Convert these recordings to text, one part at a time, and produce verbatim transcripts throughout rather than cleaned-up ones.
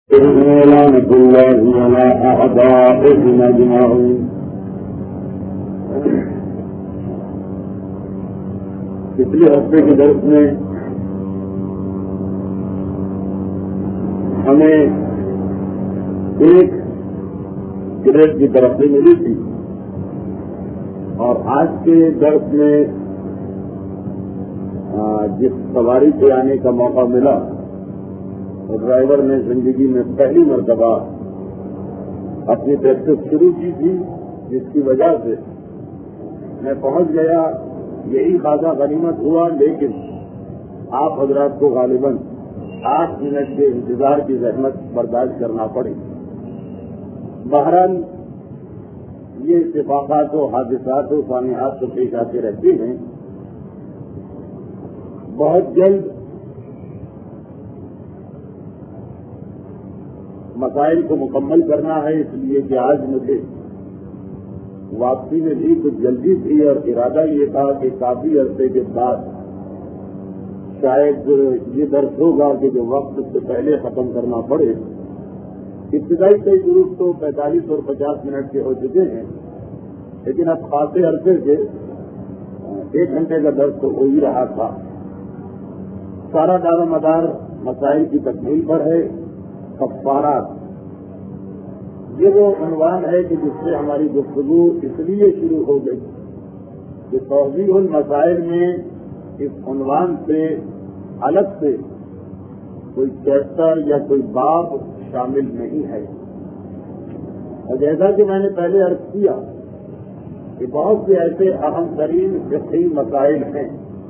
لعنة الله على أعدائهم أجمعين. پچھلے ہفتے کے درس میں ہمیں ایک گریڈ کی طرف سے ملی تھی اور آج کے درس میں جس سواری پہ آنے کا موقع ملا اور ڈرائیور نے زندگی میں پہلی مرتبہ اپنی پریکٹس شروع کی تھی، جس کی وجہ سے میں پہنچ گیا، یہی خاصا غنیمت ہوا، لیکن آپ حضرات کو غالباً آٹھ منٹ کے انتظار کی زحمت برداشت کرنا پڑے. بہرحال یہ اتفاقات و حادثات و واقعات تو پیش آتے رہتے ہیں. بہت جلد مسائل کو مکمل کرنا ہے، اس لیے کہ آج مجھے واپسی میں بھی کچھ جلدی تھی اور ارادہ یہ تھا کہ کافی عرصے کے بعد شاید یہ درس ہوگا کہ جو وقت سے پہلے ختم کرنا پڑے. ابتدائی کئی گروپ تو پینتالیس اور پچاس منٹ کے ہو چکے ہیں، لیکن اب خاصے عرصے سے ایک گھنٹے کا درس تو ہو ہی رہا تھا. سارا دار و مدار مسائل کی تکمیل پر ہے. کفارات یہ وہ عنوان ہے کہ جس سے ہماری گفتگو اس لیے شروع ہو گئی کہ توضیح المسائل میں اس عنوان سے الگ سے کوئی چیپٹر یا کوئی باب شامل نہیں ہے. اور جیسا کہ میں نے پہلے عرض کیا کہ بہت سے ایسے اہم ترین فقہی مسائل ہیں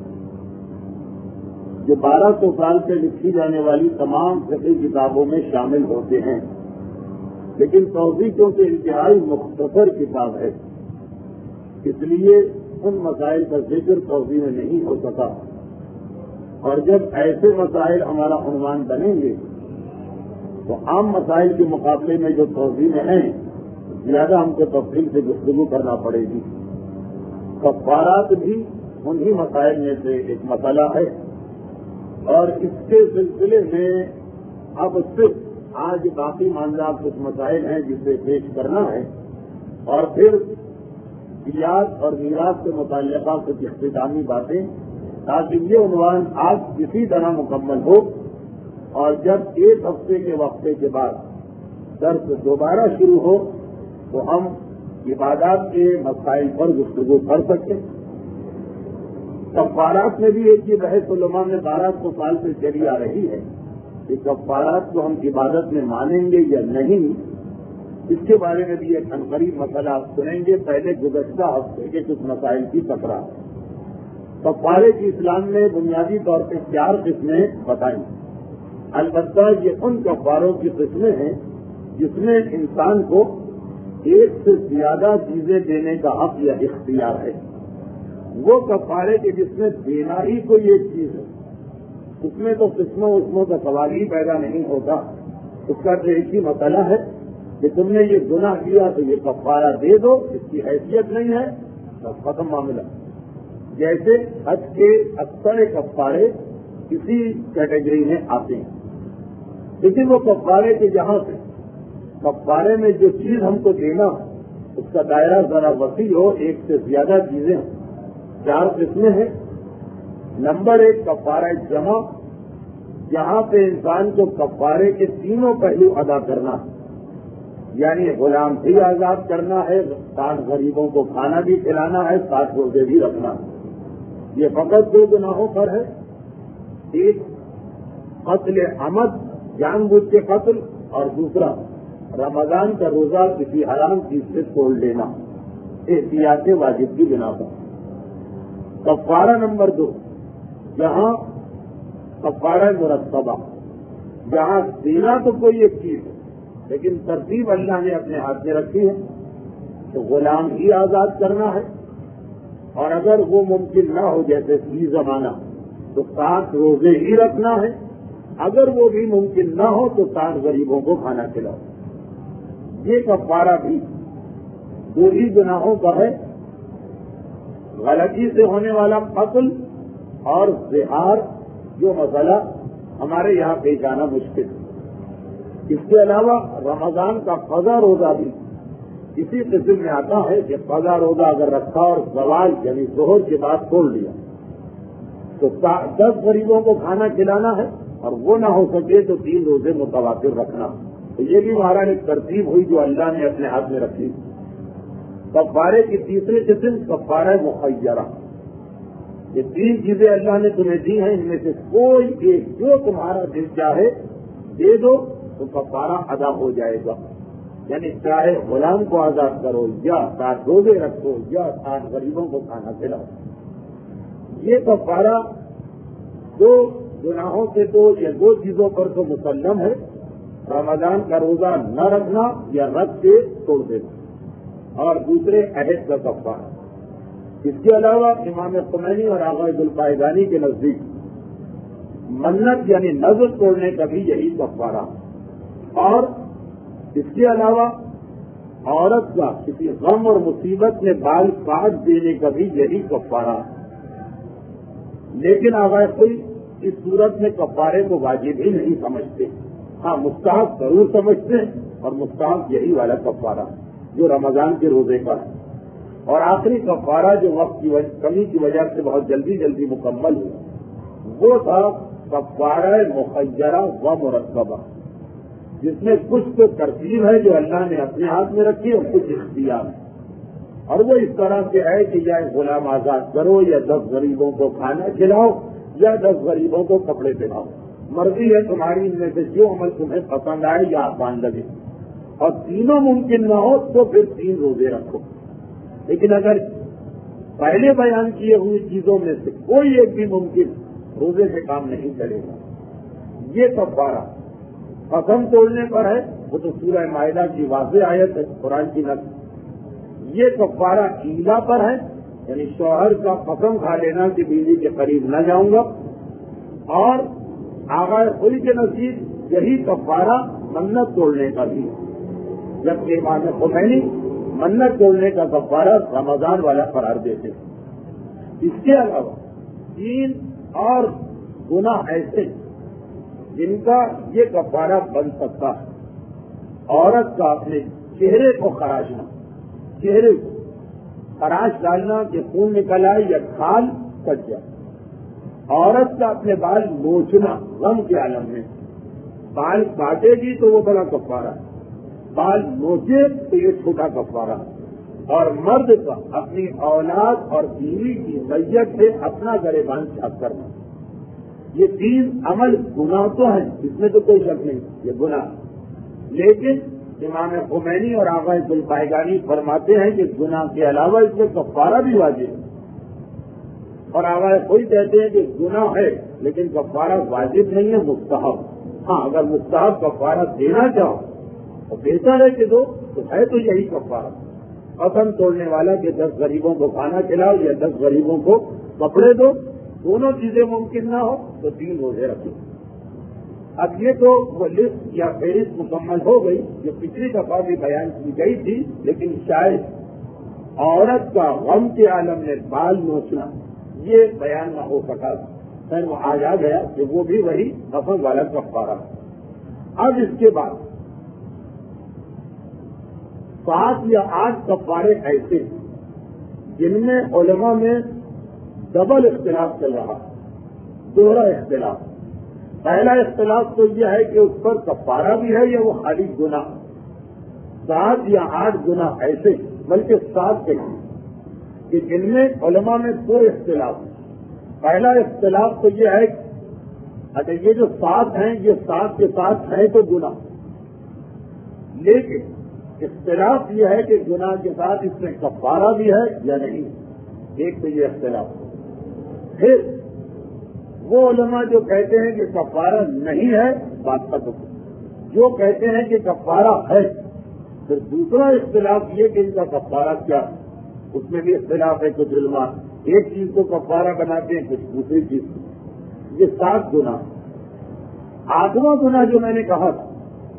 جو بارہ سو سال سے لکھی جانے والی تمام فقہی کتابوں میں شامل ہوتے ہیں، لیکن توضیح کیونکہ انتہائی مختصر کتاب ہے، اس لیے ان مسائل کا ذکر توضیح میں نہیں ہو سکا. اور جب ایسے مسائل ہمارا عنوان بنیں گے تو عام مسائل کے مقابلے میں جو توضیح میں ہیں زیادہ ہم کو تفصیل سے گفتگو کرنا پڑے گی. کفارات بھی انہی مسائل میں سے ایک مسئلہ ہے، اور اس کے سلسلے میں اب صرف آج باقی ماندہ کچھ مسائل ہیں جسے پیش کرنا ہے، اور پھر دیات اور میراث سے متعلقہ کچھ اختتامی باتیں، تاکہ یہ عنوان آج کسی طرح مکمل ہو اور جب ایک ہفتے کے وقفے کے بعد درس دوبارہ شروع ہو تو ہم عبادات کے مسائل پر گفتگو کر سکیں. کفارات میں بھی ایک یہ بحث علماء میں بارہ سو سال سے چلی آ رہی ہے کہ کفارات کو ہم عبادت میں مانیں گے یا نہیں. اس کے بارے میں بھی ایک عنقریب مسئلہ آپ سنیں گے. پہلے گزشتہ ہفتے کے کچھ مسائل کی تکرار. کفارے کی اسلام میں بنیادی طور پہ چار قسمیں بتائیں. البتہ یہ ان کفاروں کی قسمیں ہیں جس میں انسان کو ایک سے زیادہ چیزیں دینے کا حق یا اختیار ہے. وہ کفارے کے جس میں دینا ہی کوئی ایک چیز ہے، اس میں تو قسموں اسموں کا سوال ہی پیدا نہیں ہوتا. اس کا تو ایک ہی مسئلہ ہے کہ تم نے یہ گناہ کیا تو یہ کفارہ دے دو، اس کی حیثیت نہیں ہے، بس ختم معاملہ. جیسے حج کے اکثر کفارے کسی کیٹیگری میں آتے ہیں، لیکن وہ کفارے کے جہاں سے کفارے میں جو چیز ہم کو دینا اس کا دائرہ ذرا وسیع ہو، ایک سے زیادہ چیزیں ہوں. چار قسمیں ہیں. نمبر ایک کفارہ جمع، جہاں پہ انسان کو کفارے کے تینوں پہلو ادا کرنا ہے، یعنی غلام بھی آزاد کرنا ہے، ساٹھ غریبوں کو کھانا بھی کھلانا ہے، ساٹھ روزے بھی رکھنا ہے. یہ فقط دو گناہوں پر ہے. ایک قتل عمد، جان بوجھ کے قتل، اور دوسرا رمضان کا روزہ کسی حرام چیز سے توڑ لینا احتیاط واجب کی بنا پر. کفارہ نمبر دو، جہاں کفارہ مرتبہ، جہاں دینا تو کوئی ایک چیز ہے لیکن ترتیب اللہ نے اپنے ہاتھ میں رکھی ہے. تو غلام ہی آزاد کرنا ہے، اور اگر وہ ممکن نہ ہو جیسے فی زمانہ تو ساٹھ روزے ہی رکھنا ہے. اگر وہ بھی ممکن نہ ہو تو ساٹھ غریبوں کو کھانا کھلاؤ. یہ کفارہ بھی دو ہی گناہوں کا ہے، غلطی سے ہونے والا قتل اور زہار، جو مسئلہ ہمارے یہاں پیش آنا مشکل ہے. اس کے علاوہ رمضان کا قضا روزہ بھی اسی قسم میں آتا ہے کہ قضا روزہ اگر رکھا اور زوال یعنی ظہر کے بعد کھول لیا تو دس غریبوں کو کھانا کھلانا ہے، اور وہ نہ ہو سکے تو تین روزے متواتر رکھنا۔ تو یہ بھی ہمارا ایک ترتیب ہوئی جو اللہ نے اپنے ہاتھ میں رکھی۔ کفارے کی تیسری قسم کفارہ مخیرہ۔ یہ تین چیزیں اللہ نے تمہیں دی ہیں، ان میں سے کوئی ایک جو تمہارا دل چاہے دے دو تو کفارہ ادا ہو جائے گا۔ یعنی چاہے غلام کو آزاد کرو یا سات روزے رکھو یا سات غریبوں کو کھانا کھلاؤ۔ یہ کفارہ دو گناہوں سے تو یا دو چیزوں پر تو مسلم ہے، رمضان کا روزہ نہ رکھنا یا رکھ کے چھوڑ دینا، اور دوسرے عہد کا کفارہ۔ اس کے علاوہ امام خمینی اور آغا ذوالفائدانی کے نزدیک منت یعنی نذر توڑنے کا بھی یہی کفارہ، اور اس کے علاوہ عورت کا کسی غم اور مصیبت میں بال کاٹ دینے کا بھی یہی کفارہ۔ لیکن آغا کوئی اس صورت میں کفارے کو واجب ہی نہیں سمجھتے، ہاں مستحب ضرور سمجھتے ہیں، اور مستحب یہی والا کفارہ جو رمضان کے روزے کا ہے۔ اور آخری کفارہ جو وقت کی کمی کی وجہ سے بہت جلدی جلدی مکمل ہوا وہ تھا کفارہ مخیرہ و مرتبہ، جس میں کچھ تو ترتیب ہے جو اللہ نے اپنے ہاتھ میں رکھی اور کچھ اختیار ہے، اور وہ اس طرح سے ہے کہ یا غلام آزاد کرو یا دس غریبوں کو کھانا کھلاؤ یا دس غریبوں کو کپڑے پہناؤ، مرضی ہے تمہاری، ان میں سے جو عمل تمہیں پسند آئے یا آسان لگے، اور تینوں ممکن نہ ہو تو پھر تین روزے رکھو۔ لیکن اگر پہلے بیان کیے ہوئی چیزوں میں سے کوئی ایک بھی ممکن، روزے سے کام نہیں چلے گا۔ یہ کفارہ قسم توڑنے پر ہے، وہ تو سورہ مائدہ کی واضح آیت ہے قرآن کی نقل۔ یہ کفارہ ایلا پر ہے، یعنی شوہر کا قسم کھا لینا کہ بیوی کے قریب نہ جاؤں گا، اور آغا خود کے نزدیک یہی کفارہ منت توڑنے کا بھی ہے، جبکہ امام خمینی منت توڑنے کا کفارہ رمضان والا قرار دیتے ہیں۔ اس کے علاوہ تین اور گناہ ایسے جن کا یہ کفارہ بن سکتا ہے۔ عورت کا اپنے چہرے کو خراشنا، چہرے کو خراش ڈالنا کہ خون نکل آئے یا کھال کٹ جائے۔ عورت کا اپنے بال نوچنا غم کے عالم میں، بال کاٹے گی تو وہ بڑا کفارہ ہے، بال نوچے تو یہ چھوٹا کفارہ ہے۔ اور مرد کا اپنی اولاد اور بیوی کی میت سے اپنا گریبان چھاپ کرنا، یہ تین عمل گناہ تو ہیں، اس میں تو کوئی شک نہیں، یہ گناہ۔ لیکن امام خمینی اور آغا ذوالفائدانی فرماتے ہیں کہ گناہ کے علاوہ اس میں کفارہ بھی واجب ہے، اور آغا کوئی کہتے ہیں کہ گناہ ہے لیکن کفارہ واجب نہیں ہے، مستحب۔ ہاں اگر مستحب کفارہ دینا چاہو تو بہتر ہے کہ دو، تو ہے تو یہی کفارہ، قسم توڑنے والا کہ دس غریبوں کو کھانا کھلاؤ یا دس غریبوں کو کپڑے دو، دونوں چیزیں ممکن نہ ہو تو تین روزے رکھو۔ اب یہ تو وہ لسٹ یا فہرست مکمل ہو گئی جو پچھلی دفعہ بھی بیان کی گئی تھی، لیکن شاید عورت کا غم کے عالم میں بال نوچنا یہ بیان نہ ہو سکا، خیر وہ آج آ گیا کہ وہ بھی وہی قسم والا کفارہ۔ اب اس کے بعد سات یا آٹھ کفارے ایسے جن میں علماء میں ڈبل اختلاف چل رہا، دوہرا اختلاف۔ پہلا اختلاف تو یہ ہے کہ اس پر کفارہ بھی ہے یا وہ خالی گناہ۔ سات یا آٹھ گناہ ایسے، بلکہ سات کے کہ جن میں علماء میں دو اختلاف۔ پہلا اختلاف تو یہ ہے اگر یہ جو سات ہیں یہ سات کے ساتھ ہیں تو گناہ، لیکن اختلاف یہ ہے کہ گناہ کے ساتھ اس میں کفارہ بھی ہے یا نہیں، ایک تو یہ اختلاف۔ پھر وہ علماء جو کہتے ہیں کہ کفارہ نہیں ہے بات ختم، جو کہتے ہیں کہ کفارہ ہے، پھر دوسرا اختلاف یہ کہ ان کا کفارہ کیا ہے، اس میں بھی اختلاف ہے۔ کچھ علماء ایک چیز کو کفارہ بناتے ہیں، کچھ دوسری چیز کو۔ یہ سات گناہ۔ آٹھواں گناہ جو میں نے کہا تھا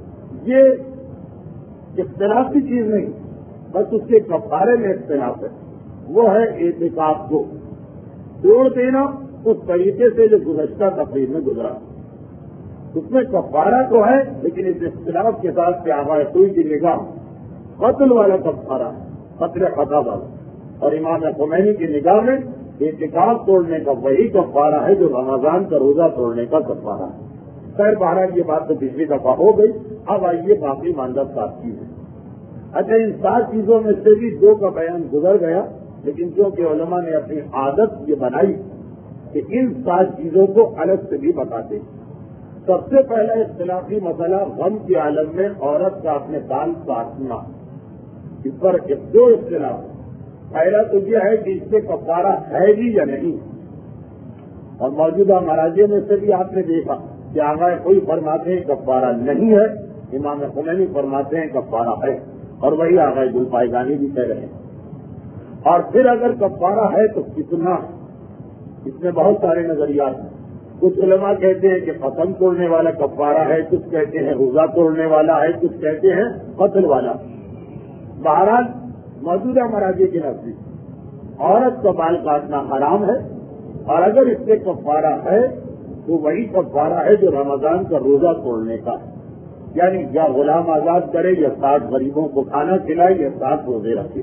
یہ اختلاف کی چیز نہیں، بس اس کے کفارے میں اختلاف ہے، وہ ہے اعتکاف کو توڑ دینا اس طریقے سے جو گزشتہ تقریر میں گزرا۔ اس میں کفارہ تو ہے لیکن اس اختلاف کے ساتھ کہ آغاز کوئی کی نگاہ قتل والا کفارہ قتل خطا والا، اور امام خمینی کی نگاہ میں اعتکاف توڑنے کا وہی کفارہ ہے جو رمضان کا روزہ توڑنے کا کفارہ ہے۔ خیر بہرحال یہ بات تو پچھلی دفعہ ہو گئی، اب آئیے باقی ماندہ سات چیزیں۔ اچھا ان سات چیزوں میں سے بھی دو کا بیان گزر گیا، لیکن کیونکہ علماء نے اپنی عادت یہ بنائی کہ ان سات چیزوں کو الگ سے بھی بتاتے۔ سب سے پہلا اختلافی مسئلہ غم کے عالم میں عورت کا اپنے بال کاٹنا، اس پر دو اختلاف۔ پہلا تو یہ ہے کہ اس سے کفارہ ہے بھی یا نہیں، اور موجودہ مراجع میں سے بھی آپ نے دیکھا کہ آگاہ کوئی فرماتے ہیں کفارہ نہیں ہے، امام خمینی فرماتے ہیں کفارہ ہے، اور وہی آگاہ گلپائگانی بھی کہہ رہے ہیں۔ اور پھر اگر کفارہ ہے تو کتنا، اس میں بہت سارے نظریات ہیں۔ کچھ علماء کہتے ہیں کہ قسم توڑنے والا کفارہ ہے، کچھ کہتے ہیں روزہ توڑنے والا ہے، کچھ کہتے ہیں قتل والا۔ بہرحال موجودہ مراجع کے نزدیک عورت کا بال کاٹنا حرام ہے، اور اگر اس سے کفارہ ہے تو وہی کفارہ ہے جو رمضان کا روزہ توڑنے کا ہے، یعنی یا غلام آزاد کرے یا سات غریبوں کو کھانا کھلائے یا سات روزے رکھے۔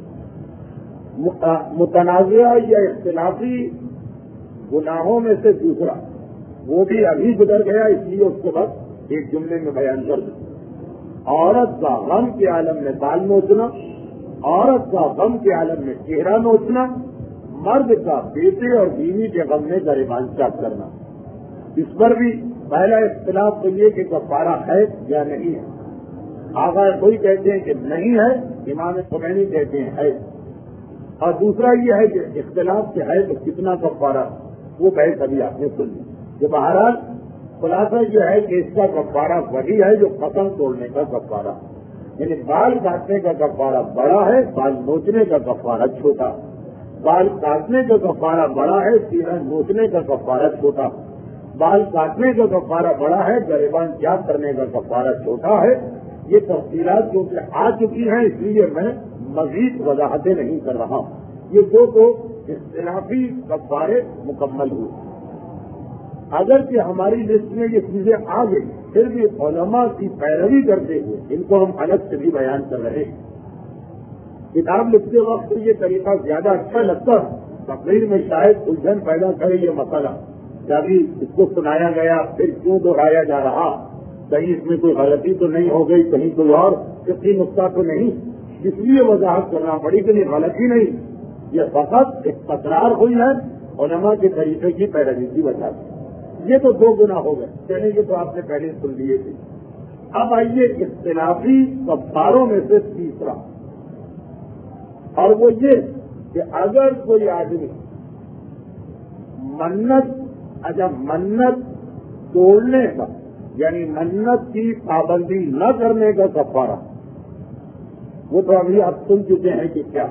متنازعہ یا اختلافی گناہوں میں سے دوسرا، وہ بھی ابھی گزر گیا، اس لیے اس کو بس ایک جملے میں بیان کر دوں۔ عورت کا غم کے عالم میں بال نوچنا، عورت کا غم کے عالم میں چہرہ نوچنا، مرد کا بیٹے اور بیوی کے غم میں گریبان چاک کرنا۔ اس پر بھی پہلا اختلاف تو یہ کہ کفارہ ہے یا نہیں ہے۔ آغا کوئی کہتے ہیں کہ نہیں ہے، امام خمینی کہتے ہیں ہے، اور دوسرا یہ ہے کہ اختلاف سے ہے تو کتنا کفارہ، وہ بحث ابھی آپ نے سن لی۔ کہ بہرحال خلاصہ یہ ہے کہ اس کا کفارہ وہی ہے جو قسم توڑنے کا کفارہ، یعنی بال کاٹنے کا کفارہ بڑا ہے، بال نوچنے کا کفارہ چھوٹا۔ بال کاٹنے کا کفارہ بڑا ہے، چہرہ نوچنے کا کفارہ چھوٹا۔ بال کاٹنے کا کفارہ بڑا ہے، گریبان چاک کرنے کا کفارہ چھوٹا ہے۔ یہ تفصیلات کیونکہ آ چکی ہیں اس لیے میں مزید وضاحتیں نہیں کر رہا ہوں۔ یہ دو تو اختلافی کفارے مکمل ہوئے۔ اگرچہ ہماری لسٹ میں یہ چیزیں آ گئی، پھر بھی علماء کی پیروی کرتے ہوئے ان کو ہم الگ سے بھی بیان کر رہے ہیں۔ کتاب لکھتے وقت یہ طریقہ زیادہ اچھا لگتا ہے، تقریر میں شاید الجھن پیدا کرے یہ مسئلہ کہ ابھی اس کو سنایا گیا پھر کیوں دہرایا جا رہا، کہیں اس میں کوئی غلطی تو نہیں ہو گئی، کہیں کوئی اور کسی نقطہ تو نہیں، اس لیے وضاحت کرنا پڑی کہ یہ غلطی نہیں، یہ فقط ایک تکرار ہوئی ہے علماء کے طریقے کی پیروی کی وجہ سے۔ یہ تو دو گنا ہو گئے، چلیں یہ تو آپ نے پہلے سن لیے تھے۔ اب آئیے اختلافی کفاروں میں سے تیسرا، اور وہ یہ کہ اگر کوئی آدمی منت اچھا منت توڑنے کا یعنی منت کی پابندی نہ کرنے کا کفارہ، وہ تو ابھی آپ سن چکے ہیں کہ کیا،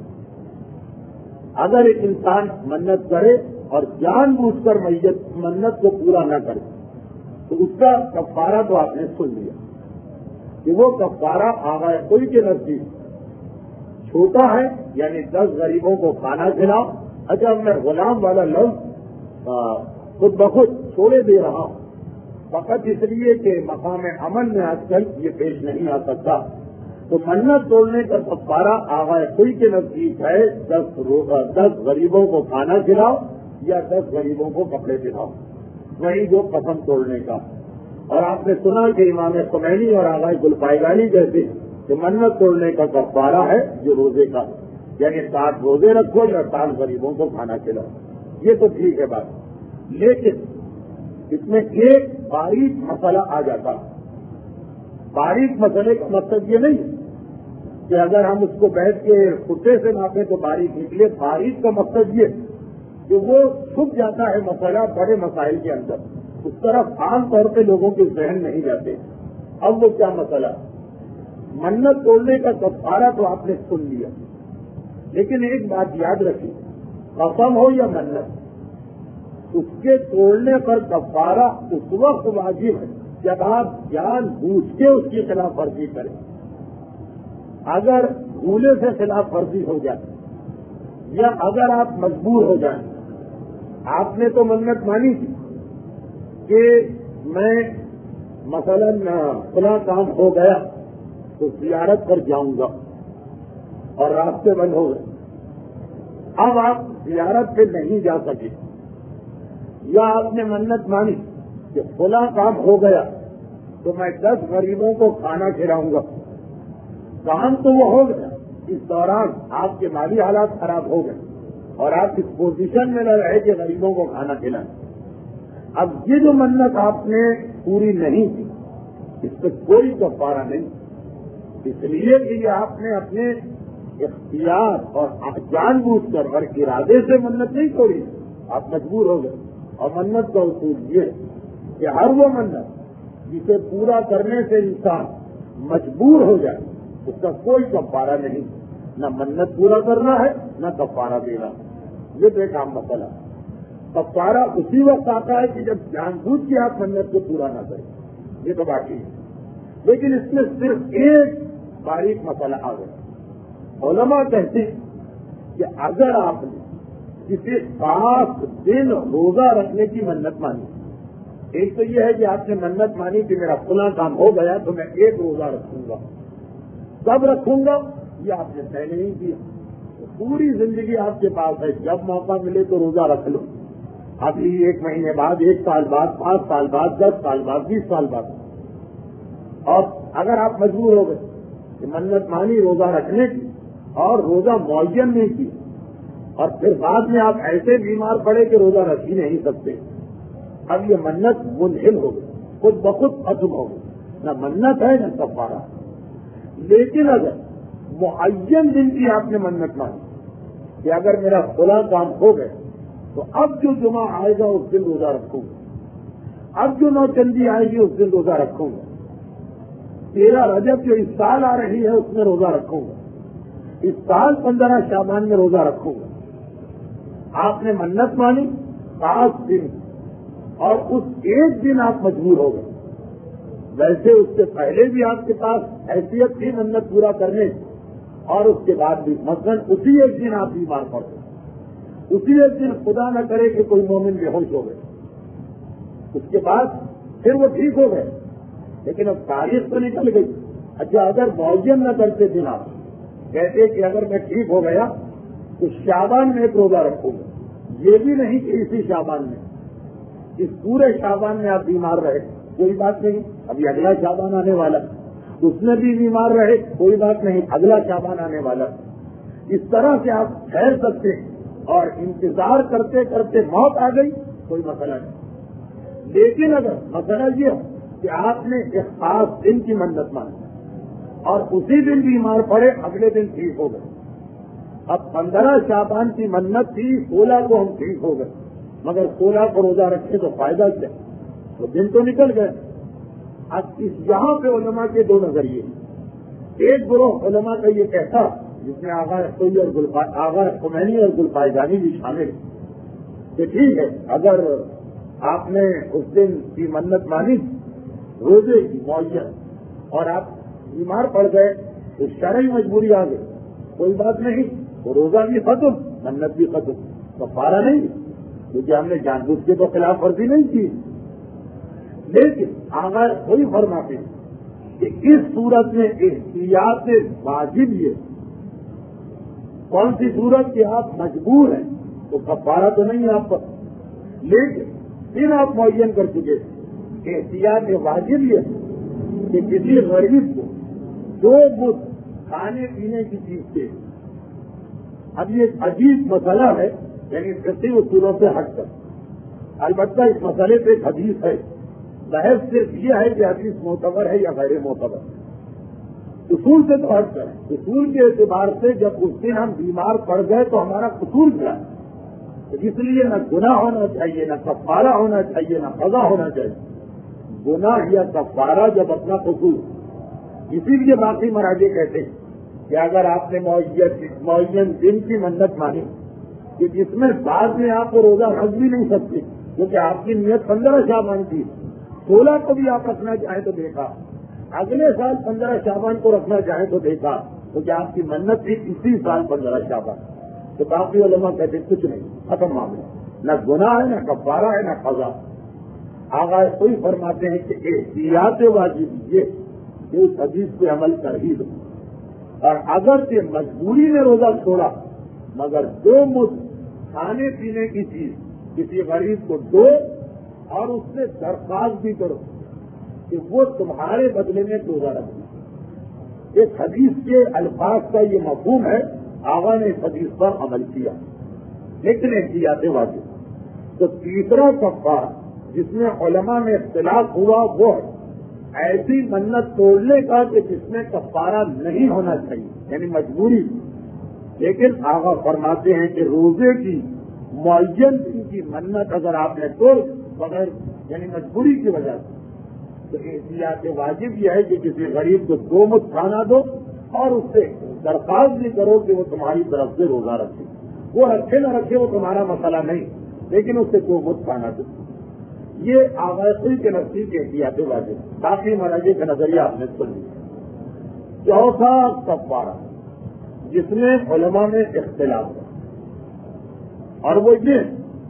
اگر ایک انسان منت کرے اور جان بوجھ کر میت منت کو پورا نہ کرے تو اس کا کفارہ تو آپ نے سن لیا کہ وہ کفارہ آغا کوئی کے نزدیک چھوٹا ہے، یعنی دس غریبوں کو کھانا کھلاؤ۔ اچھا میں غلام والا لفظ خود بخود چھوڑے دے رہا ہوں فقط اس لیے کہ مقام امن میں آج کل یہ پیش نہیں آ سکتا، تو منت توڑنے کا کفارہ آغا کوئی کے نزدیک ہے دس دس غریبوں کو کھانا کھلاؤ یا دس غریبوں کو کپڑے پہناؤ، وہی جو قسم توڑنے کا۔ اور آپ نے سنا کہ امام خمینی اور آغا گلپائگانی کہتے ہیں کہ منت توڑنے کا کفارہ ہے جو روزے کا، یعنی سات روزے رکھو یا سات غریبوں کو کھانا کھلاؤ۔ یہ تو ٹھیک ہے بات، لیکن اس میں ایک باریک مسئلہ آ جاتا ہے۔ باریک مسئلے کا مقصد یہ نہیں کہ اگر ہم اس کو بیٹھ کے خطے سے ناپیں تو باریک نکلے، باریک کا مقصد یہ کہ وہ چھپ جاتا ہے مسئلہ بڑے مسائل کے اندر، اس طرف عام طور پہ لوگوں کے ذہن نہیں جاتے۔ اب وہ کیا مسئلہ، منت توڑنے کا کفارہ تو آپ نے سن لیا، لیکن ایک بات یاد رکھیے، قسم ہو یا منت، اس کے توڑنے پر کفارہ اس وقت واجب ہے جب آپ جان بوجھ کے اس کی خلاف ورزی کریں۔ اگر بھولے سے خلاف ورزی ہو جائے یا اگر آپ مجبور ہو جائیں، آپ نے تو منت مانی تھی کہ میں مثلاً فلاں کام ہو گیا تو زیارت پر جاؤں گا اور راستے بند ہو گئے، اب آپ زیارت پہ نہیں جا سکے، یا آپ نے منت مانی کہ فلاں کام ہو گیا تو میں دس غریبوں کو کھانا کھلاؤں گا، کام تو وہ ہو گیا، اس دوران آپ کے مالی حالات خراب ہو گئے اور آپ اس پوزیشن میں نہ رہے کہ غریبوں کو کھانا کھلائیں۔ اب یہ جو منت آپ نے پوری نہیں کی اس پہ کوئی کفارہ نہیں، اس لیے کہ یہ آپ نے اپنے اختیار اور جان بوجھ کر اور ارادے سے منت نہیں توڑی، آپ مجبور ہو گئے۔ اور منت کا اصول یہ کہ ہر وہ منت جسے پورا کرنے سے انسان مجبور ہو جائے اس کا کوئی کفارہ نہیں، نہ منت پورا کرنا ہے نہ کفارہ دینا، یہ بے کام مسئلہ۔ کفارہ اسی وقت آتا ہے کہ جب جان بوجھ کے آپ منت کو پورا نہ کریں، یہ تو باقی ہے۔ لیکن اس میں صرف ایک باریک مسئلہ آ گیا، علماء کہتے ہیں کہ اگر آپ نے کسی خاص دن روزہ رکھنے کی منت مانی، ایک تو یہ ہے کہ آپ نے منت مانی کہ میرا فلاں کام ہو گیا تو میں ایک روزہ رکھوں گا، کب رکھوں گا یہ آپ نے طے نہیں کیا، پوری زندگی آپ کے پاس ہے، جب موقع ملے تو روزہ رکھ لو، ابھی ایک مہینے بعد، ایک سال بعد، پانچ سال بعد، دس سال بعد، بیس سال بعد۔ اور اگر آپ مجبور ہو گئے کہ منت مانی روزہ رکھنے کی اور روزہ معین نہیں کی، اور پھر بعد میں آپ ایسے بیمار پڑے کہ روزہ رکھ ہی نہیں سکتے، اب یہ منت منحل ہو گئی، خود بخود ختم ہو گئی، نہ منت ہے نہ کفارہ۔ لیکن اگر معین دن کی آپ نے منت مانی کہ اگر میرا فلاں کام ہو گئے تو اب جو جمعہ آئے گا اس دن روزہ رکھوں گا، اب جو نوچندی آئے گی اس دن روزہ رکھوں گا، تیرہ رجب جو اس سال آ رہی ہے اس میں روزہ رکھوں گا، اس سال پندرہ شعبان میں روزہ رکھوں گا، آپ نے منت مانی خاص دن اور اس ایک دن آپ مجبور ہو گئے، ویسے اس سے پہلے بھی آپ کے پاس حیثیت تھی منت پورا کرنے کی، اور اس کے بعد بھی مثلاً اسی ایک دن آپ بیمار پڑ گئے، اسی ایک دن خدا نہ کرے کہ کوئی مومن بے ہوش ہو گئے، اس کے بعد پھر وہ ٹھیک ہو گئے، لیکن اب تاریخ تو نکل گئی۔ اچھا اگر معین نہ کرتے دن آپ کہتے کہ اگر میں ٹھیک ہو گیا تو شعبان میں ایک روزہ رکھوں گا، یہ بھی نہیں کہ اسی شعبان میں، اس پورے شعبان میں آپ بیمار رہے کوئی بات نہیں، ابھی اگلا شعبان آنے والا، اس میں بھی بیمار رہے کوئی بات نہیں، اگلا شعبان آنے والا، اس طرح سے آپ ٹھہر سکتے اور انتظار کرتے کرتے موت آ گئی کوئی مسئلہ نہیں۔ لیکن اگر مسئلہ یہ ہے کہ آپ نے ایک خاص دن کی منت مانی اور اسی دن بیمار پڑے، اگلے دن ٹھیک ہو گئے، اب پندرہ شعبان کی منت تھی، سولہ کو ہم ٹھیک ہو گئے، مگر سولہ کو روزہ رکھے تو فائدہ کیا، تو دن تو نکل گئے۔ اب اس یہاں پہ علماء کے دو نظریے، ایک گروہ علماء کا یہ کہتا جس میں آغا سوئی اور آغا خمینی اور گلپائیدانی بھی شامل کہ ٹھیک ہے اگر آپ نے اس دن کی منت مانی روزے کی معین اور آپ بیمار پڑ گئے تو شرعی مجبوری آ گئی، کوئی بات نہیں، وہ روزہ بھی ختم منت بھی ختم، کفارہ نہیں، کیونکہ ہم نے جان بوجھ کے تو خلاف ورزی نہیں کی۔ لیکن آغا کوئی فرماتے ہیں کہ اس صورت میں احتیاط واجب یہ کون سی صورت کہ آپ مجبور ہیں تو کفارہ تو نہیں آپ پر، لیکن پھر آپ معین کر چکے کہ احتیاط واجب یہ کہ کسی غریب کو دو مد کھانے پینے کی چیز کے، اب یہ عجیب مسئلہ ہے، یعنی فقہی اصولوں سے ہٹ کر، البتہ اس مسئلے پہ ایک حدیث ہے، بحث صرف یہ ہے کہ حدیث معتبر ہے یا غیر معتبر، اصول سے تو ہٹ کر، اصول کے اعتبار سے جب اس دن ہم بیمار پڑ گئے تو ہمارا قصور کیا ہے، اس لیے نہ گناہ ہونا چاہیے نہ کفارہ ہونا چاہیے نہ قضا ہونا چاہیے، گناہ یا کفارہ جب اپنا قصور، اسی لیے باقی مراجع کہتے ہیں کہ اگر آپ نے معین دن کی منت مانی کہ جس میں بعد میں آپ کو روزہ رکھ بھی نہیں سکتے کیونکہ آپ کی نیت پندرہ شعبان کی، سولہ کو بھی آپ رکھنا چاہیں تو دیکھا، اگلے سال پندرہ شعبان کو رکھنا چاہیں تو دیکھا، کیونکہ آپ کی منت تھی اسی سال پندرہ شعبان، تو باقی علماء کہتے کچھ نہیں، ختم معاملہ، نہ گناہ ہے نہ کفارہ ہے نہ قضا۔ آغا کوئی فرماتے ہیں کہ احتیاط واجب یہ کہ اس حدیث پہ عمل کر ہی دو، اور اگر کہ مجبوری میں روزہ چھوڑا مگر دو مد کھانے پینے کی چیز کسی غریب کو دو، اور اس سے درخواست بھی کرو کہ وہ تمہارے بدلے میں روزہ رکھے۔ اس حدیث کے الفاظ کا یہ مفہوم ہے، آغا نے اس حدیث پر عمل کیا، لیکن احتیاط واجب۔ تو تیسرا کفارہ جس میں علماء میں اختلاف ہوا وہ ایسی منت توڑنے کا کہ جس میں کفارہ نہیں ہونا چاہیے، یعنی مجبوری، لیکن آغا فرماتے ہیں کہ روزے کی معین دن کی منت اگر آپ نے توڑ بغیر یعنی مجبوری کی وجہ سے، تو احتیاط واجب یہ ہے کہ کسی غریب کو دو مد کھانا دو اور اس سے درخواست بھی کرو کہ وہ تمہاری طرف سے روزہ رکھے، وہ رکھے نہ رکھے وہ تمہارا مسئلہ نہیں، لیکن اس سے دو مد کھانا دو۔ یہ آغازی کے نزدیک احتیاط واجب، کافی مراجع کا نظریہ آپ نے سن لیا۔ چوتھا کفارہ جس میں علماء میں اختلاف ہے، اور وہ یہ،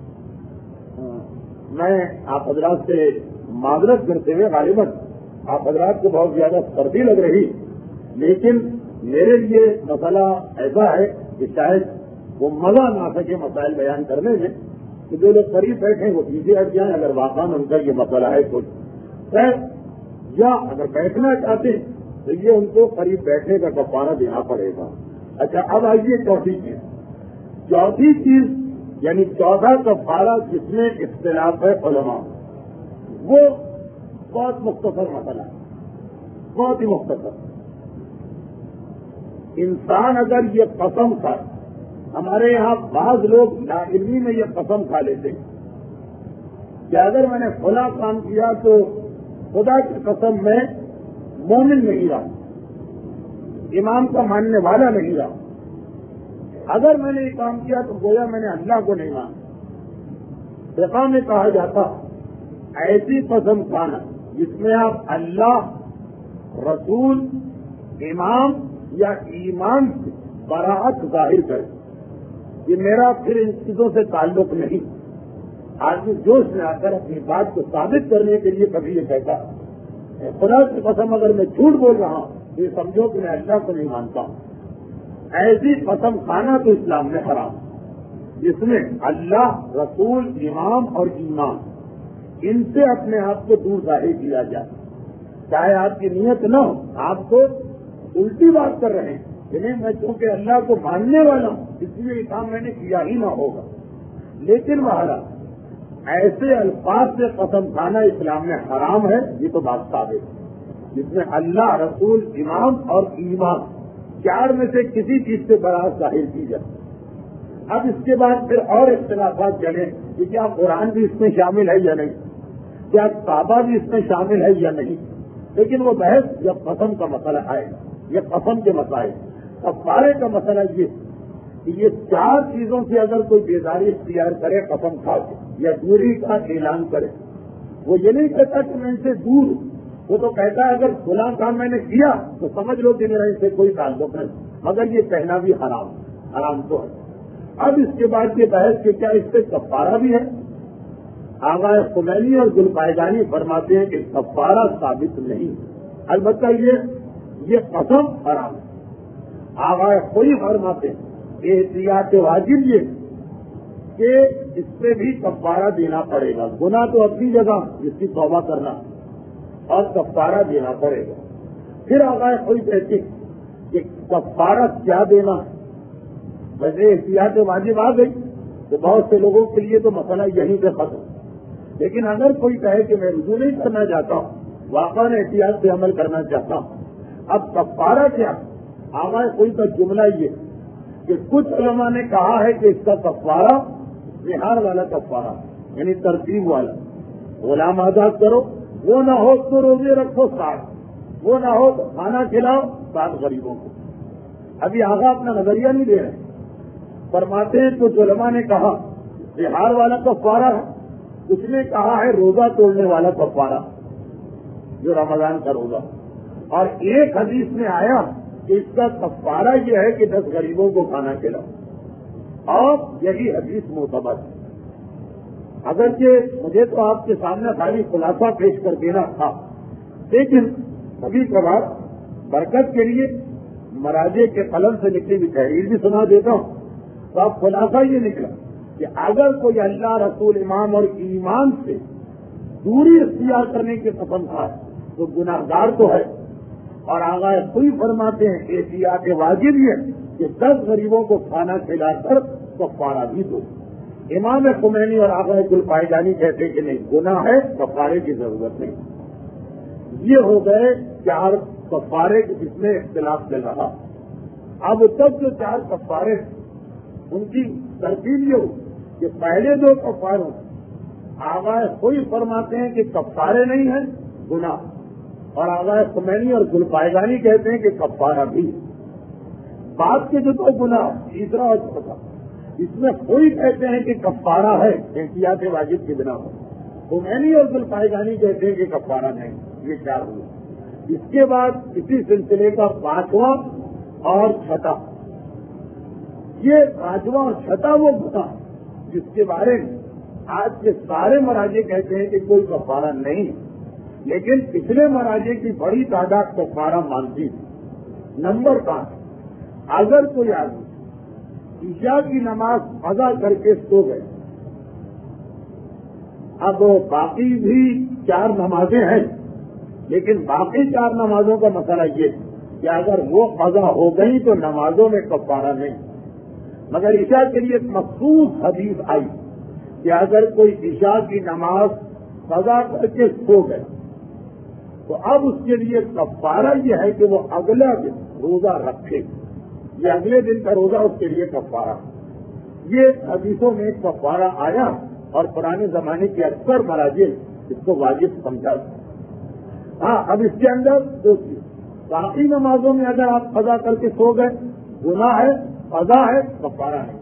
میں آپ حضرات سے معذرت کرتے ہوئے غالباً آپ حضرات کو بہت زیادہ سردی لگ رہی، لیکن میرے لیے مسئلہ ایسا ہے کہ شاید وہ مزہ نہ سکے مسائل بیان کرنے میں، کہ جو لوگ قریب بیٹھیں وہ پیچھے ہٹ جائیں اگر واقعا ان کا یہ مسئلہ ہے تو، یا اگر بیٹھنا چاہتے ہیں تو یہ ان کو قریب بیٹھنے کا کفارہ دینا پڑے گا۔ اچھا، اب آئیے چوتھی چیز چوتھی چیز یعنی چوتھا کفارہ جس میں اختلاف ہے علماء، وہ بہت مختصر مسئلہ ہے، بہت ہی مختصر۔ انسان اگر یہ قسم کھائے، ہمارے یہاں بعض لوگ لاعلمی میں یہ قسم کھا لیتے ہیں کہ اگر میں نے فلاں کام کیا تو خدا کی قسم میں مومن نہیں رہا، امام کا ماننے والا نہیں رہا، اگر میں نے یہ کام کیا تو گویا میں نے اللہ کو نہیں مانا۔ فقہ میں کہا جاتا ایسی قسم کھانا جس میں آپ اللہ، رسول، امام یا ایمان سے براعت ظاہر کریں، یہ میرا پھر ان چیزوں سے تعلق نہیں۔ آدمی جوش میں آ کر اپنی بات کو ثابت کرنے کے لیے کبھی یہ کہتا خدا کی قسم اگر میں جھوٹ بول رہا ہوں تو یہ سمجھو کہ میں اللہ کو نہیں مانتا ہوں۔ ایسی قسم کھانا تو اسلام میں حرام، جس میں اللہ، رسول، امام اور ایمان ان سے اپنے آپ کو دور ظاہر کیا جائے، چاہے آپ کی نیت نہ ہو، آپ کو الٹی بات کر رہے ہیں کہ نہیں میں چونکہ اللہ کو ماننے والا ہوں اس لیے یہ کام میں نے کیا ہی نہ ہوگا، لیکن مہاراج ایسے الفاظ سے قسم کھانا اسلام میں حرام ہے، یہ تو بات ثابت ہے، جس میں اللہ، رسول، امام اور ایمان چار میں سے کسی چیز سے برات ظاہر کی جائے۔ اب اس کے بعد پھر اور اختلافات چلے کہ کیا قرآن بھی اس میں شامل ہے یا نہیں، کیا کعبہ بھی اس میں شامل ہے یا نہیں، لیکن وہ بحث جب قسم کا مسئلہ آئے، یہ قسم کے مسائل، کفارے کا مسئلہ یہ کہ یہ چار چیزوں سے اگر کوئی بیداری اختیار کرے قسم کھا کے یا دوری کا اعلان کرے، وہ یہ نہیں کہتا کہ میں ان سے دور ہوں، وہ تو کہتا ہے اگر فلاں کام میں نے کیا تو سمجھ لو کہ میرا اس سے کوئی تعلق نہیں، مگر یہ کہنا بھی حرام حرام تو ہے۔ اب اس کے بعد یہ بحث کہ کیا اس سے کفارہ بھی ہے، آغا خمینی اور ذوالفائدانی فرماتے ہیں کہ کفارہ ثابت نہیں، البتہ یہ یہ قسم حرام ہے۔ آغا کوئی فرماتے ہیں احتیاط واجب یہ کہ اس سے بھی کفارہ دینا پڑے گا، گناہ تو اپنی جگہ جس کی توبہ کرنا اور کفارہ دینا پڑے گا۔ پھر آغا کوئی کہتے کہ کفارہ کیا دینا ہے، ویسے احتیاط واجب آ گئی تو بہت سے لوگوں کے لیے تو مسئلہ یہیں پہ ختم، لیکن اگر کوئی کہے کہ میں رجوع نہیں کرنا چاہتا ہوں، واقعاً احتیاط سے عمل کرنا چاہتا ہوں، اب کفارہ کیا؟ آغا کوئی کا جملہ یہ کہ کچھ علماء نے کہا ہے کہ اس کا کفارہ بہار والا کفارہ یعنی ترتیب والا، غلام آزاد کرو، وہ نہ ہو تو روزے رکھو ساٹھ، وہ نہ ہو تو کھانا کھلاؤ سات غریبوں کو۔ ابھی آغا اپنا نظریہ نہیں دے رہے، فرماتے ہیں کچھ علماء نے کہا بہار والا کفارہ ہے، کچھ نے کہا ہے روزہ توڑنے والا کفارہ جو رمضان کا روزہ، اور ایک حدیث میں آیا کہ اس کا کفارہ یہ ہے کہ دس غریبوں کو کھانا کھلاؤ، اور یہی حدیث معتبر ہے۔ اگرچہ مجھے تو آپ کے سامنے خالی خلاصہ پیش کر دینا تھا، لیکن کبھی کبھار برکت کے لیے مراجع کے قلم سے لکھی ہوئی تحریر بھی سنا دیتا ہوں، تو اب خلاصہ یہ نکلا کہ اگر کوئی اللہ، رسول، امام اور ایمان سے دوری اختیار کرنے کی قسم کھا تو گناہ گار تو ہے، اور آغا کوئی فرماتے ہیں احتیاط واجب یہ کہ دس غریبوں کو کھانا کھلا کر کفارہ بھی دو۔ امام خمینی اور آغا کل پائیدانی کہتے ہیں کہ نہیں، گناہ ہے، کفارے کی ضرورت نہیں۔ یہ ہو گئے چار کفارے جس میں اختلاف چل رہا۔ اب تک جو چار کفارے ان کی ترتیب یہ ہو کہ پہلے دو کفاروں آغا کوئی فرماتے ہیں کہ کفارے نہیں ہیں، گناہ، اور آغا خمینی اور گلپائیگانی کہتے ہیں کہ کفارہ بھی۔ بعد کے جو دو گناہ تیسرا اور چوتھا، اس میں کوئی کہتے ہیں کہ کفارہ ہے احتیاط واجب کی بنا ہو، خمینی اور گلپائیگانی کہتے ہیں کہ کفارہ نہیں۔ یہ چار ہوئے۔ اس کے بعد اسی سلسلے کا پانچواں اور چھٹا، یہ پانچواں اور چھٹا وہ گناہ جس کے بارے میں آج کے سارے مراجع کہتے ہیں کہ کوئی کفارہ نہیں، لیکن پچھلے مراجع کی بڑی تعداد کفارہ مانتی تھی۔ نمبر پانچ، اگر کوئی آدمی عشاء کی نماز قضا کر کے سو گئے، اب باقی بھی چار نمازیں ہیں، لیکن باقی چار نمازوں کا مسئلہ یہ کہ اگر وہ قضا ہو گئی تو نمازوں میں کفارہ نہیں، مگر عشاء کے لیے ایک مخصوص حدیث آئی کہ اگر کوئی عشاء کی نماز قضا کر کے سو گئے تو اب اس کے لیے کفارہ یہ ہے کہ وہ اگلا دن روزہ رکھے، یہ اگلے دن کا روزہ اس کے لیے کفارہ۔ یہ حدیثوں میں کفارہ آیا اور پرانے زمانے کے اکثر مراجع اس کو واجب سمجھا۔ ہاں، اب اس کے اندر دوسری باقی نمازوں میں اگر آپ قضا کر کے سو گئے، گناہ ہے، قضا ہے، کفارہ ہے۔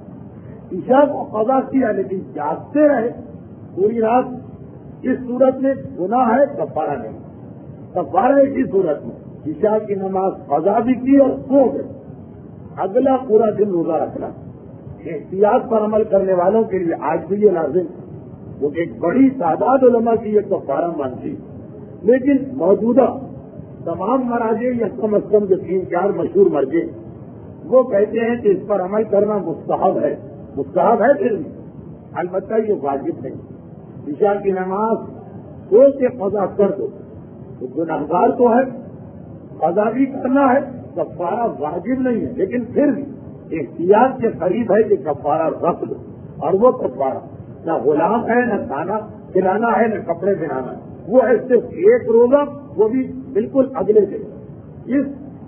عشاء کو قضا کیا لیکن جاگتے رہے پوری رات، اس صورت میں گناہ ہے، کفارہ نہیں۔ کفارے کی صورت میں عشاء کی نماز قضا بھی کی اور سو گئے، اگلا پورا دن روزہ رکھنا۔ احتیاط پر عمل کرنے والوں کے لیے آج بھی یہ لازم، وہ ایک بڑی تعداد علماء کی یہ کفارہ مانتی، لیکن موجودہ تمام مراجع یا کم از کم جو تین چار مشہور مرجع وہ کہتے ہیں کہ اس پر عمل کرنا مستحب ہے۔ مستحب ہے پھر بھی، البتہ یہ واجب نہیں۔ عشاء کی نماز سو کے قضا کر دو تو گنہگار تو ہے، قضا بھی کرنا ہے، کفارہ واجب نہیں ہے، لیکن پھر بھی احتیاط کے قریب ہے کہ کفارہ رکھ دو، اور وہ کفارہ نہ غلام ہے، نہ کھانا کھلانا ہے، نہ کپڑے پہنانا ہے، وہ ہے صرف ایک روزہ، وہ بھی بالکل اگلے دن۔ اس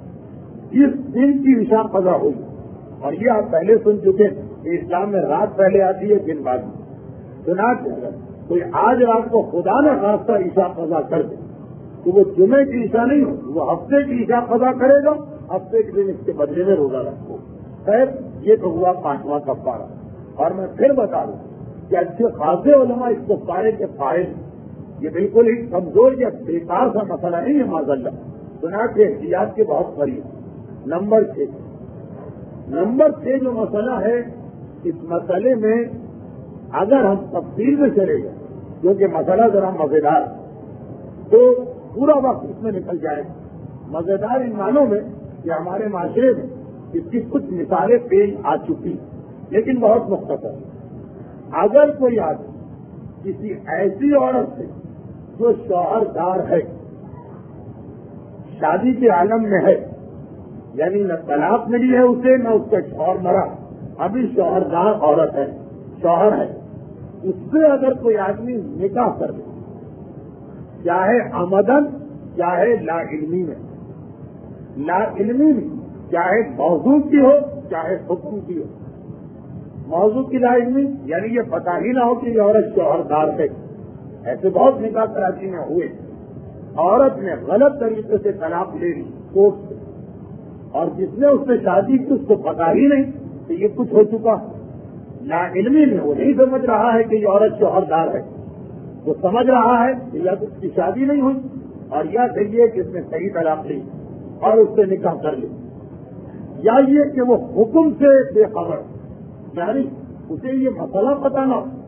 اس دن کی عشاء قضا ہوئی، اور یہ آپ پہلے سن چکے کہ اسلام میں رات پہلے آتی ہے دن بعد میں۔ چنانچہ اگر کوئی آج رات کو خدا نہ خواستہ عشاء قضا کر دے تو وہ جمعے کی عشاء نہیں ہو، وہ ہفتے کی عشاء قضا کرے گا، ہفتے کے دن اس کے بدلے میں روزہ رکھو۔ خیر، یہ تو ہوا پانچواں کفارہ۔ اور میں پھر بتا دوں کہ اچھے خاصے علماء اس کفارے کے فائد، یہ بالکل ہی کمزور یا بیکار سا مسئلہ نہیں ہے معاذ اللہ، چنانچہ احتیاط کے بہت قریب۔ نمبر چھ نمبر چھ جو مسئلہ ہے، اس مسئلے میں اگر ہم تفصیل میں چلے گئے کیونکہ مسئلہ ذرا مزیدار تو پورا وقت اس میں نکل جائے گا۔ مزیدار ان معنوں میں کہ ہمارے معاشرے میں اس کی کچھ مثالیں پیش آ چکی، لیکن بہت مختصر۔ اگر کوئی آدمی کسی ایسی عورت سے جو شوہر دار ہے، شادی کے عالم میں ہے، یعنی نہ طلاق ملی ہے اسے، نہ اس کا شوہر مرا، ابھی شوہر دار عورت ہے، شوہر ہے، اس سے اگر کوئی آدمی نکاح کر لے، چاہے عمدن چاہے لا علمی میں، لا علمی میں چاہے موضوع کی ہو چاہے حکم کی ہو۔ موضوع کی لا علمی یعنی یہ پتہ ہی نہ ہو کہ یہ عورت شوہر دار ہے، ایسے بہت نکاح کراچی میں ہوئے، عورت نے غلط طریقے سے طلاق لے لی کوर्ट سے، اور جس نے اس سے شادی کی اس کو پتہ ہی نہیں کہ یہ کچھ ہو چکا۔ لا علمی میں وہ نہیں سمجھ رہا ہے کہ یہ عورت شوہر دار ہے، وہ سمجھ رہا ہے کہ یا تو اس کی شادی نہیں ہوئی اور یا کہیے کہ اس نے صحیح طلاق لی اور اس سے نکاح کر لی، یا یہ کہ وہ حکم سے بے خبر، یعنی اسے یہ مسئلہ پتہ نہ ہو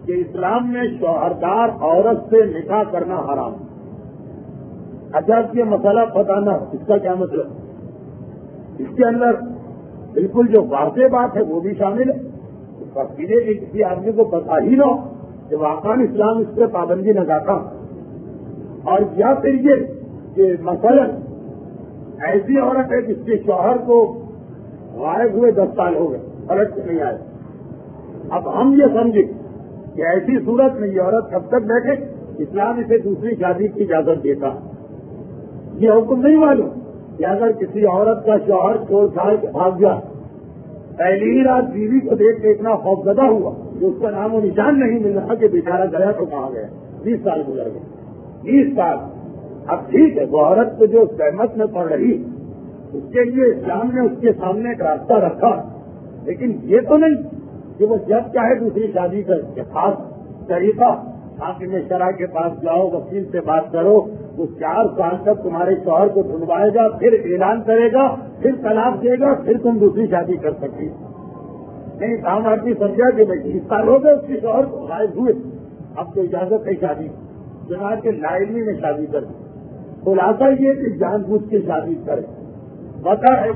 کہ اسلام میں شوہردار عورت سے نکاح کرنا حرام. اچھا یہ مسئلہ بتانا اس کا کیا مطلب؟ اس کے اندر بالکل جو واضح بات ہے وہ بھی شامل ہے. تفصیلیں کہ کسی آدمی کو پتا ہی نہ ہو کہ واقعی اسلام اس پہ پابندی لگاتا. اور یا پھر یہ کہ مثلا ایسی عورت ہے جس کے شوہر کو غائب ہوئے دس سال ہو گئے, پلٹ کے نہیں آئے. اب ہم یہ سمجھیں کہ ایسی صورت میں یہ عورت کب تک بیٹھے, اسلام اسے دوسری شادی کی اجازت دیتا. یہ حکم نہیں معلوم کہ اگر کسی عورت کا شوہر چھوڑ چھاڑ کے بھاگ گیا, پہلی ہی رات بیوی کو دیکھ کے اتنا خوفزدہ ہوا کہ اس کا نام و نشان نہیں مل رہا کہ بیچارہ گیا تو کہاں گیا. بیس سال گزر گئے, بیس سال. اب ٹھیک ہے وہ عورت کو جو سہمت میں پڑ رہی اس کے لیے اسلام نے اس کے سامنے ایک راستہ رکھا, لیکن یہ تو نہیں کہ وہ جب چاہے دوسری شادی کر کے خاص طریقہ حاکم شرع کے پاس جاؤ, وکیل سے بات کرو, وہ چار سال تک تمہارے شوہر کو ڈھونڈوائے گا, پھر اعلان کرے گا, پھر طلاق دے گا, پھر تم دوسری شادی کر سکتی. نہیں کام آدمی سمجھا کہ بھائی بیس سال ہو گئے اس کے شوہر کو غائب ہوئے, اب تو اجازت ہے شادی, جناب کے لاعلمی میں شادی کر. خلاصہ یہ کہ جان بوجھ کے شادی کرے. بتا ہے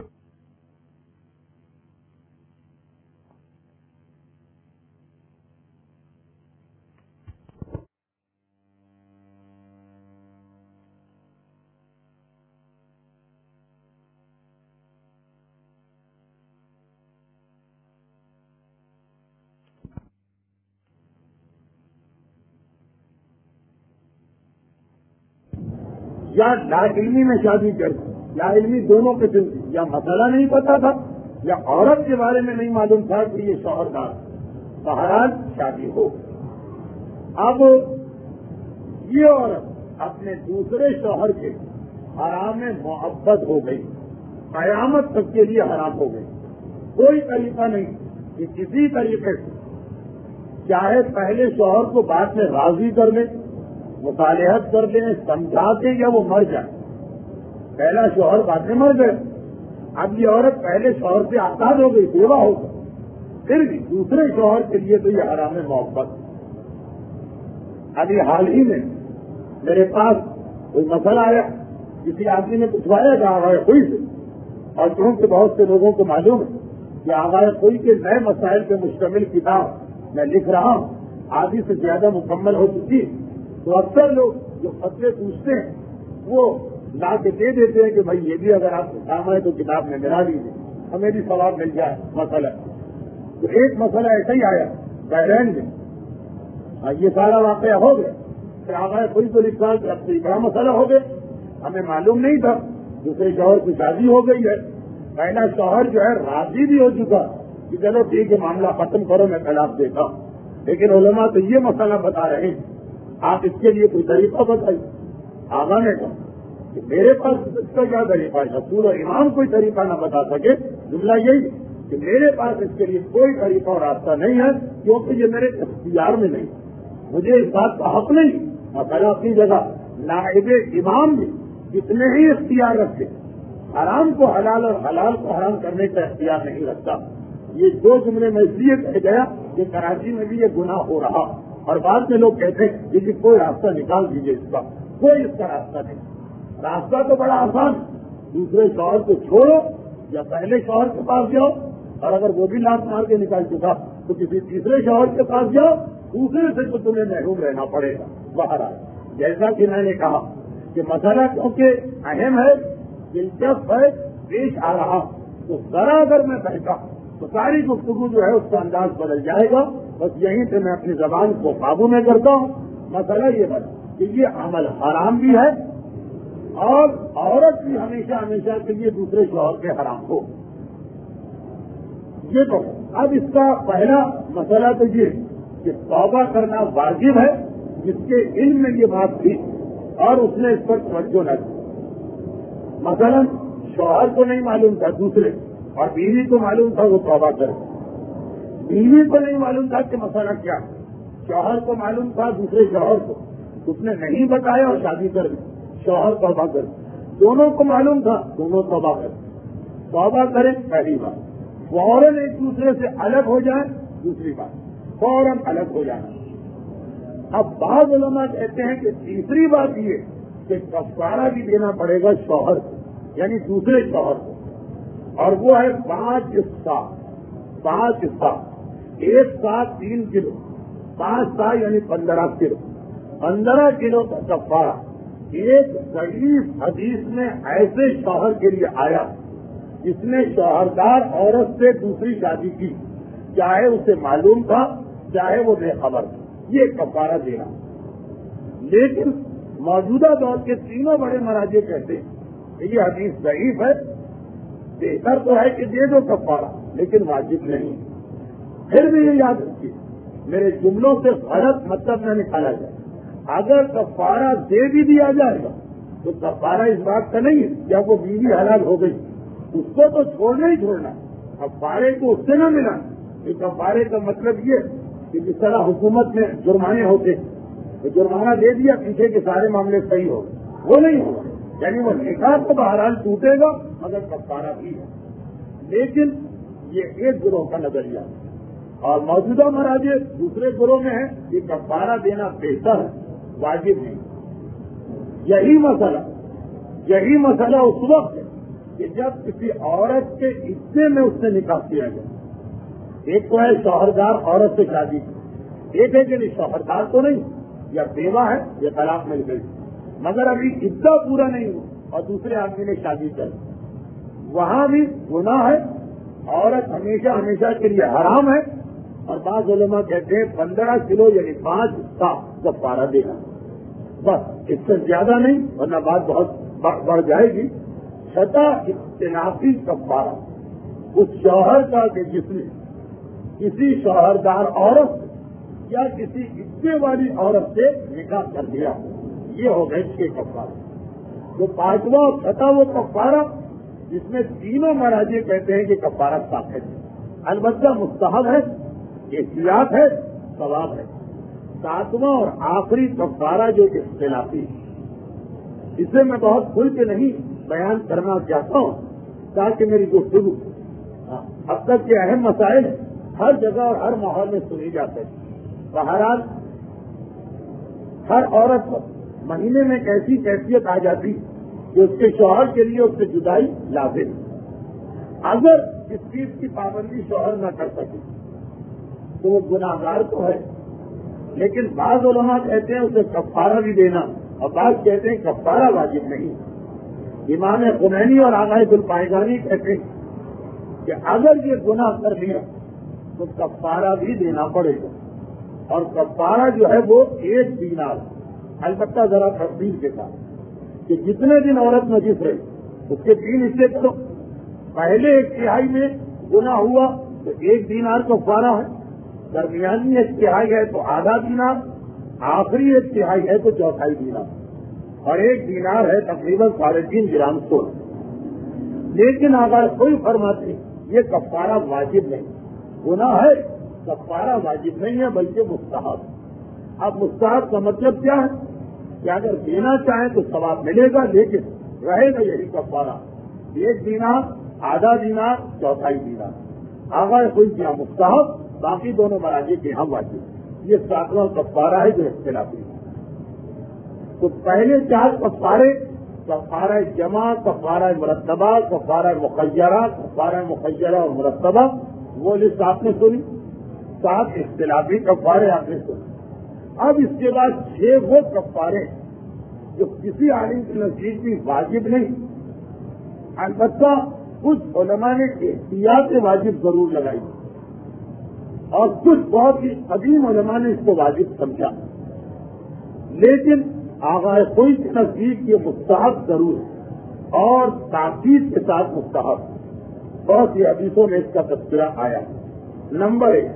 یا لا علمی میں شادی کر, لا علمی دونوں قسم کی, یا مسئلہ نہیں پتا تھا یا عورت کے بارے میں نہیں معلوم تھا کہ یہ شوہردار, بہرحال شادی ہو. اب یہ عورت اپنے دوسرے شوہر کے حرام محبت ہو گئی, قیامت تک کے لیے حرام ہو گئی. کوئی طریقہ نہیں کہ کسی طریقے سے چاہے پہلے شوہر کو بعد میں راضی کر لیں, مصالحت کر دیں, سمجھا دیں, یا وہ مر جائے. پہلا شوہر بعد میں مر گئے, اب یہ عورت پہلے شوہر سے آزاد ہو گئی, بیوہ ہو گئی, پھر بھی دوسرے شوہر کے لیے تو یہ حرام محبت. ابھی حال ہی میں میرے پاس کوئی مسئلہ آیا, کسی آدمی نے پوچھوایا کہ آغائے کوئی سے, اور چونکہ بہت سے لوگوں کو معلوم ہے کہ آغائے کوئی کے نئے مسائل پہ مشتمل کتاب میں لکھ رہا ہوں, آدھی سے زیادہ مکمل ہو چکی ہے, تو اکثر لوگ جو فتوے پوچھتے ہیں وہ لا کے دے دیتے ہیں کہ بھائی یہ بھی اگر آپ کو کام ہے تو کتاب میں ملا لیجیے, ہمیں بھی ثواب مل جائے. مسئلہ تو ایک مسئلہ ایسا ہی آیا بحرین میں, یہ سارا واقعہ ہو گیا, پھر آگے کوئی تو لکھا کہ اب تو بڑا مسئلہ ہو گیا, ہمیں معلوم نہیں تھا. دوسرے شوہر کی شادی ہو گئی ہے, پہلا شوہر جو ہے راضی بھی ہو چکا کہ چلو ٹھیک ہے معاملہ ختم کرو, میں طلاق دیتا, لیکن علماء تو یہ مسئلہ بتا رہے ہیں, آپ اس کے لیے کوئی طریقہ بتائیے. آغا نے کہا کہ میرے پاس اس کا کیا طریقہ ہے, رسول اور امام کوئی طریقہ نہ بتا سکے. جملہ یہی کہ میرے پاس اس کے لیے کوئی طریقہ اور راستہ نہیں ہے, کیونکہ یہ میرے اختیار میں نہیں, مجھے اس بات کا حق نہیں. مسئلہ اپنی جگہ, نائب امام بھی جتنے ہی اختیار رکھتے, حرام کو حلال اور حلال کو حرام کرنے کا اختیار نہیں رکھتا. یہ دو جملے میں اس لیے کہہ گیا کہ کراچی میں بھی یہ گناہ ہو رہا, اور بعد میں لوگ کہتے ہیں کہ کوئی راستہ نکال دیجیے, اس کا کوئی اس کا راستہ نہیں. راستہ تو بڑا آسان, دوسرے شوہر کو چھوڑو یا پہلے شوہر کے پاس جاؤ, اور اگر وہ بھی لات مار کے نکال چکا تو کسی تیسرے شوہر کے پاس جاؤ, دوسرے سے تو تمہیں محروم رہنا پڑے گا. باہر آئے جیسا کہ میں نے کہا کہ مسئلہ کیونکہ اہم ہے, دلچسپ ہے, پیش آ رہا, تو ذرا اگر میں کہتا تو ساری گفتگو جو ہے اس کا انداز بدل جائے گا. بس یہیں سے میں اپنی زبان کو قابو میں کرتا ہوں. مسئلہ یہ بنا کہ یہ عمل حرام بھی ہے, اور عورت بھی ہمیشہ ہمیشہ کے لیے دوسرے شوہر کے حرام ہو. یہ تو اب اس کا پہلا مسئلہ تو یہ کہ توبہ کرنا واجب ہے, جس کے علم میں یہ بات تھی اور اس نے اس پر توجہ نہ کی. مثلا شوہر کو نہیں معلوم تھا دوسرے, اور بیوی کو معلوم تھا وہ توبہ کرے. بیوی کو نہیں معلوم تھا کہ مسئلہ کیا, شوہر کو معلوم تھا دوسرے شوہر کو, اس نے نہیں بتایا اور شادی کر دی, شوہر توبہ کرے. دونوں کو معلوم تھا, دونوں توبہ کرے. توبہ کریں پہلی بات, فوراً ایک دوسرے سے الگ ہو جائیں دوسری بات, فوراً الگ ہو جانا. اب بعض علماء کہتے ہیں کہ تیسری بات یہ کہ کفارہ بھی دینا پڑے گا شوہر کو، یعنی دوسرے شوہر کو، اور وہ ہے پانچ حصہ پانچ حصہ ایک سا تین کلو، پانچ سا یعنی پندرہ کلو، پندرہ کلو کا کفارہ۔ ایک ضعیف حدیث میں ایسے شوہر کے لیے آیا جس نے شوہردار عورت سے دوسری شادی کی، چاہے اسے معلوم تھا چاہے وہ بے خبر تھا، یہ کفارہ دینا۔ لیکن موجودہ دور کے تینوں بڑے مراجع کہتے ہیں کہ یہ حدیث ضعیف ہے، بہتر تو ہے کہ دے دو کفارہ لیکن واجب نہیں۔ پھر بھی یہ یاد رکھیے میرے جملوں سے غلط مطلب نہ نکالا جائے، اگر کفارہ دے بھی دیا جائے گا تو کفارہ اس بات کا نہیں ہے جب وہ بیوی حلال ہو گئی اس کو تو چھوڑنا ہی چھوڑنا، کفارے کو اس سے نہ ملا۔ یہ کفارے کا مطلب یہ کہ جس طرح حکومت میں جرمانے ہوتے تو جرمانہ دے دیا پیچھے کے سارے معاملے صحیح ہو گئے، وہ نہیں ہوگا، یعنی وہ نکاح تو بہرحال ٹوٹے گا مگر کفارہ بھی ہے۔ لیکن یہ ایک گروہ کا نظریہ ہے، اور موجودہ مراجع دوسرے گروہ میں ہے کہ کفارہ دینا بہتر ہے، واجب نہیں۔ یہی مسئلہ یہی مسئلہ اس وقت ہے کہ جب کسی عورت کے حصے میں اس سے نکاح کیا جائے۔ ایک تو ہے شوہردار عورت سے شادی کی، ایک ہے کہ نہیں شوہردار تو نہیں، یا بیوہ ہے یا طلاق مل گئی مگر ابھی عدہ پورا نہیں ہوا اور دوسرے آدمی نے شادی کر، وہاں بھی گناہ ہے، عورت ہمیشہ ہمیشہ کے لیے حرام ہے، اور بعض علماء کہتے ہیں پندرہ کلو یعنی پانچ سا کفارہ دینا، بس اس سے زیادہ نہیں ورنہ بات بہت بڑھ جائے گی۔ چھٹا اختلافی کفارہ، اس شوہر کا کہ جس نے کسی شوہردار عورت یا کسی عدے والی عورت سے نکاح کر دیا، یہ ہو گئے چھ کفارہ۔ جو پانچواں اور چھٹا وہ کفارہ جس میں تینوں مراجع کہتے ہیں کہ کفارہ ثابت ہے، البتہ مستحب ہے، احتیاط ہے، ثواب ہے۔ ساتواں اور آخری کفارہ جو اختلافی، اسے میں بہت کھل کے نہیں بیان کرنا چاہتا ہوں تاکہ میری گفتگو اب تک کے اہم مسائل ہر جگہ اور ہر ماحول میں سنی جاتے ہیں۔ بہرحال ہر عورت پر مہینے میں ایک ایسی کیفیت آ جاتی کہ اس کے شوہر کے لیے اس سے جدائی لازم، اگر اس چیز کی پابندی شوہر نہ کر سکے تو وہ گناہگار تو ہے، لیکن بعض علماء کہتے ہیں اسے کفارہ بھی دینا اور بعض کہتے ہیں کفارہ واجب نہیں۔ امام خمینی اور آغا گلپائگانی کہتے ہیں کہ اگر یہ گناہ کر لیا تو کفارہ بھی دینا پڑے گا، اور کفارہ جو ہے وہ ایک دینار، البتہ ذرا تفصیل کے ساتھ کہ جتنے دن عورت نجس رہے اس کے تین حصے کرو، پہلے ایک تہائی میں گناہ ہوا تو ایک دینار کفارہ ہے، درمیانی ایک تہائی ہے تو آدھا دینار، آخری ایک تہائی ہے تو چوتھائی دینار، اور ایک دینار ہے تقریباً ساڑھے تین گرام سونا۔ لیکن اگر کوئی فرماتے یہ کفارہ واجب نہیں، گناہ ہے کفارہ واجب نہیں ہے بلکہ مستحب۔ اب مستحب کا مطلب کیا ہے کہ اگر دینا چاہیں تو ثواب ملے گا لیکن رہے گا یہی کفارہ، ایک دینار، آدھا دینار، چوتھائی دینار۔ اگر کوئی کیا مستحب، باقی دونوں مراجع کے ہم واجب۔ یہ ساتواں کفارہ ہے جو اختلافی ہے۔ تو پہلے چار کفارے، کفارہ جمع، کفارہ مرتبہ، کفارہ مخیرہ، کفارہ مخیرہ اور مرتبہ، وہ لسٹ آپ نے سنی، سات اختلافی کفارے آپ نے سنی۔ اب اس کے بعد چھ وہ کفارے جو کسی عالم کے نزدیک بھی واجب نہیں، البتہ کچھ علماء نے احتیاط واجب ضرور لگائی اور کچھ بہت ہی قدیم علماء نے اس کو واجب سمجھا، لیکن آغاز کوئی کے نزدیک یہ مستحب ضرور ہے اور تاکید کے ساتھ مستحب۔ بہت سی حدیثوں میں اس کا تذکرہ آیا۔ نمبر ایک،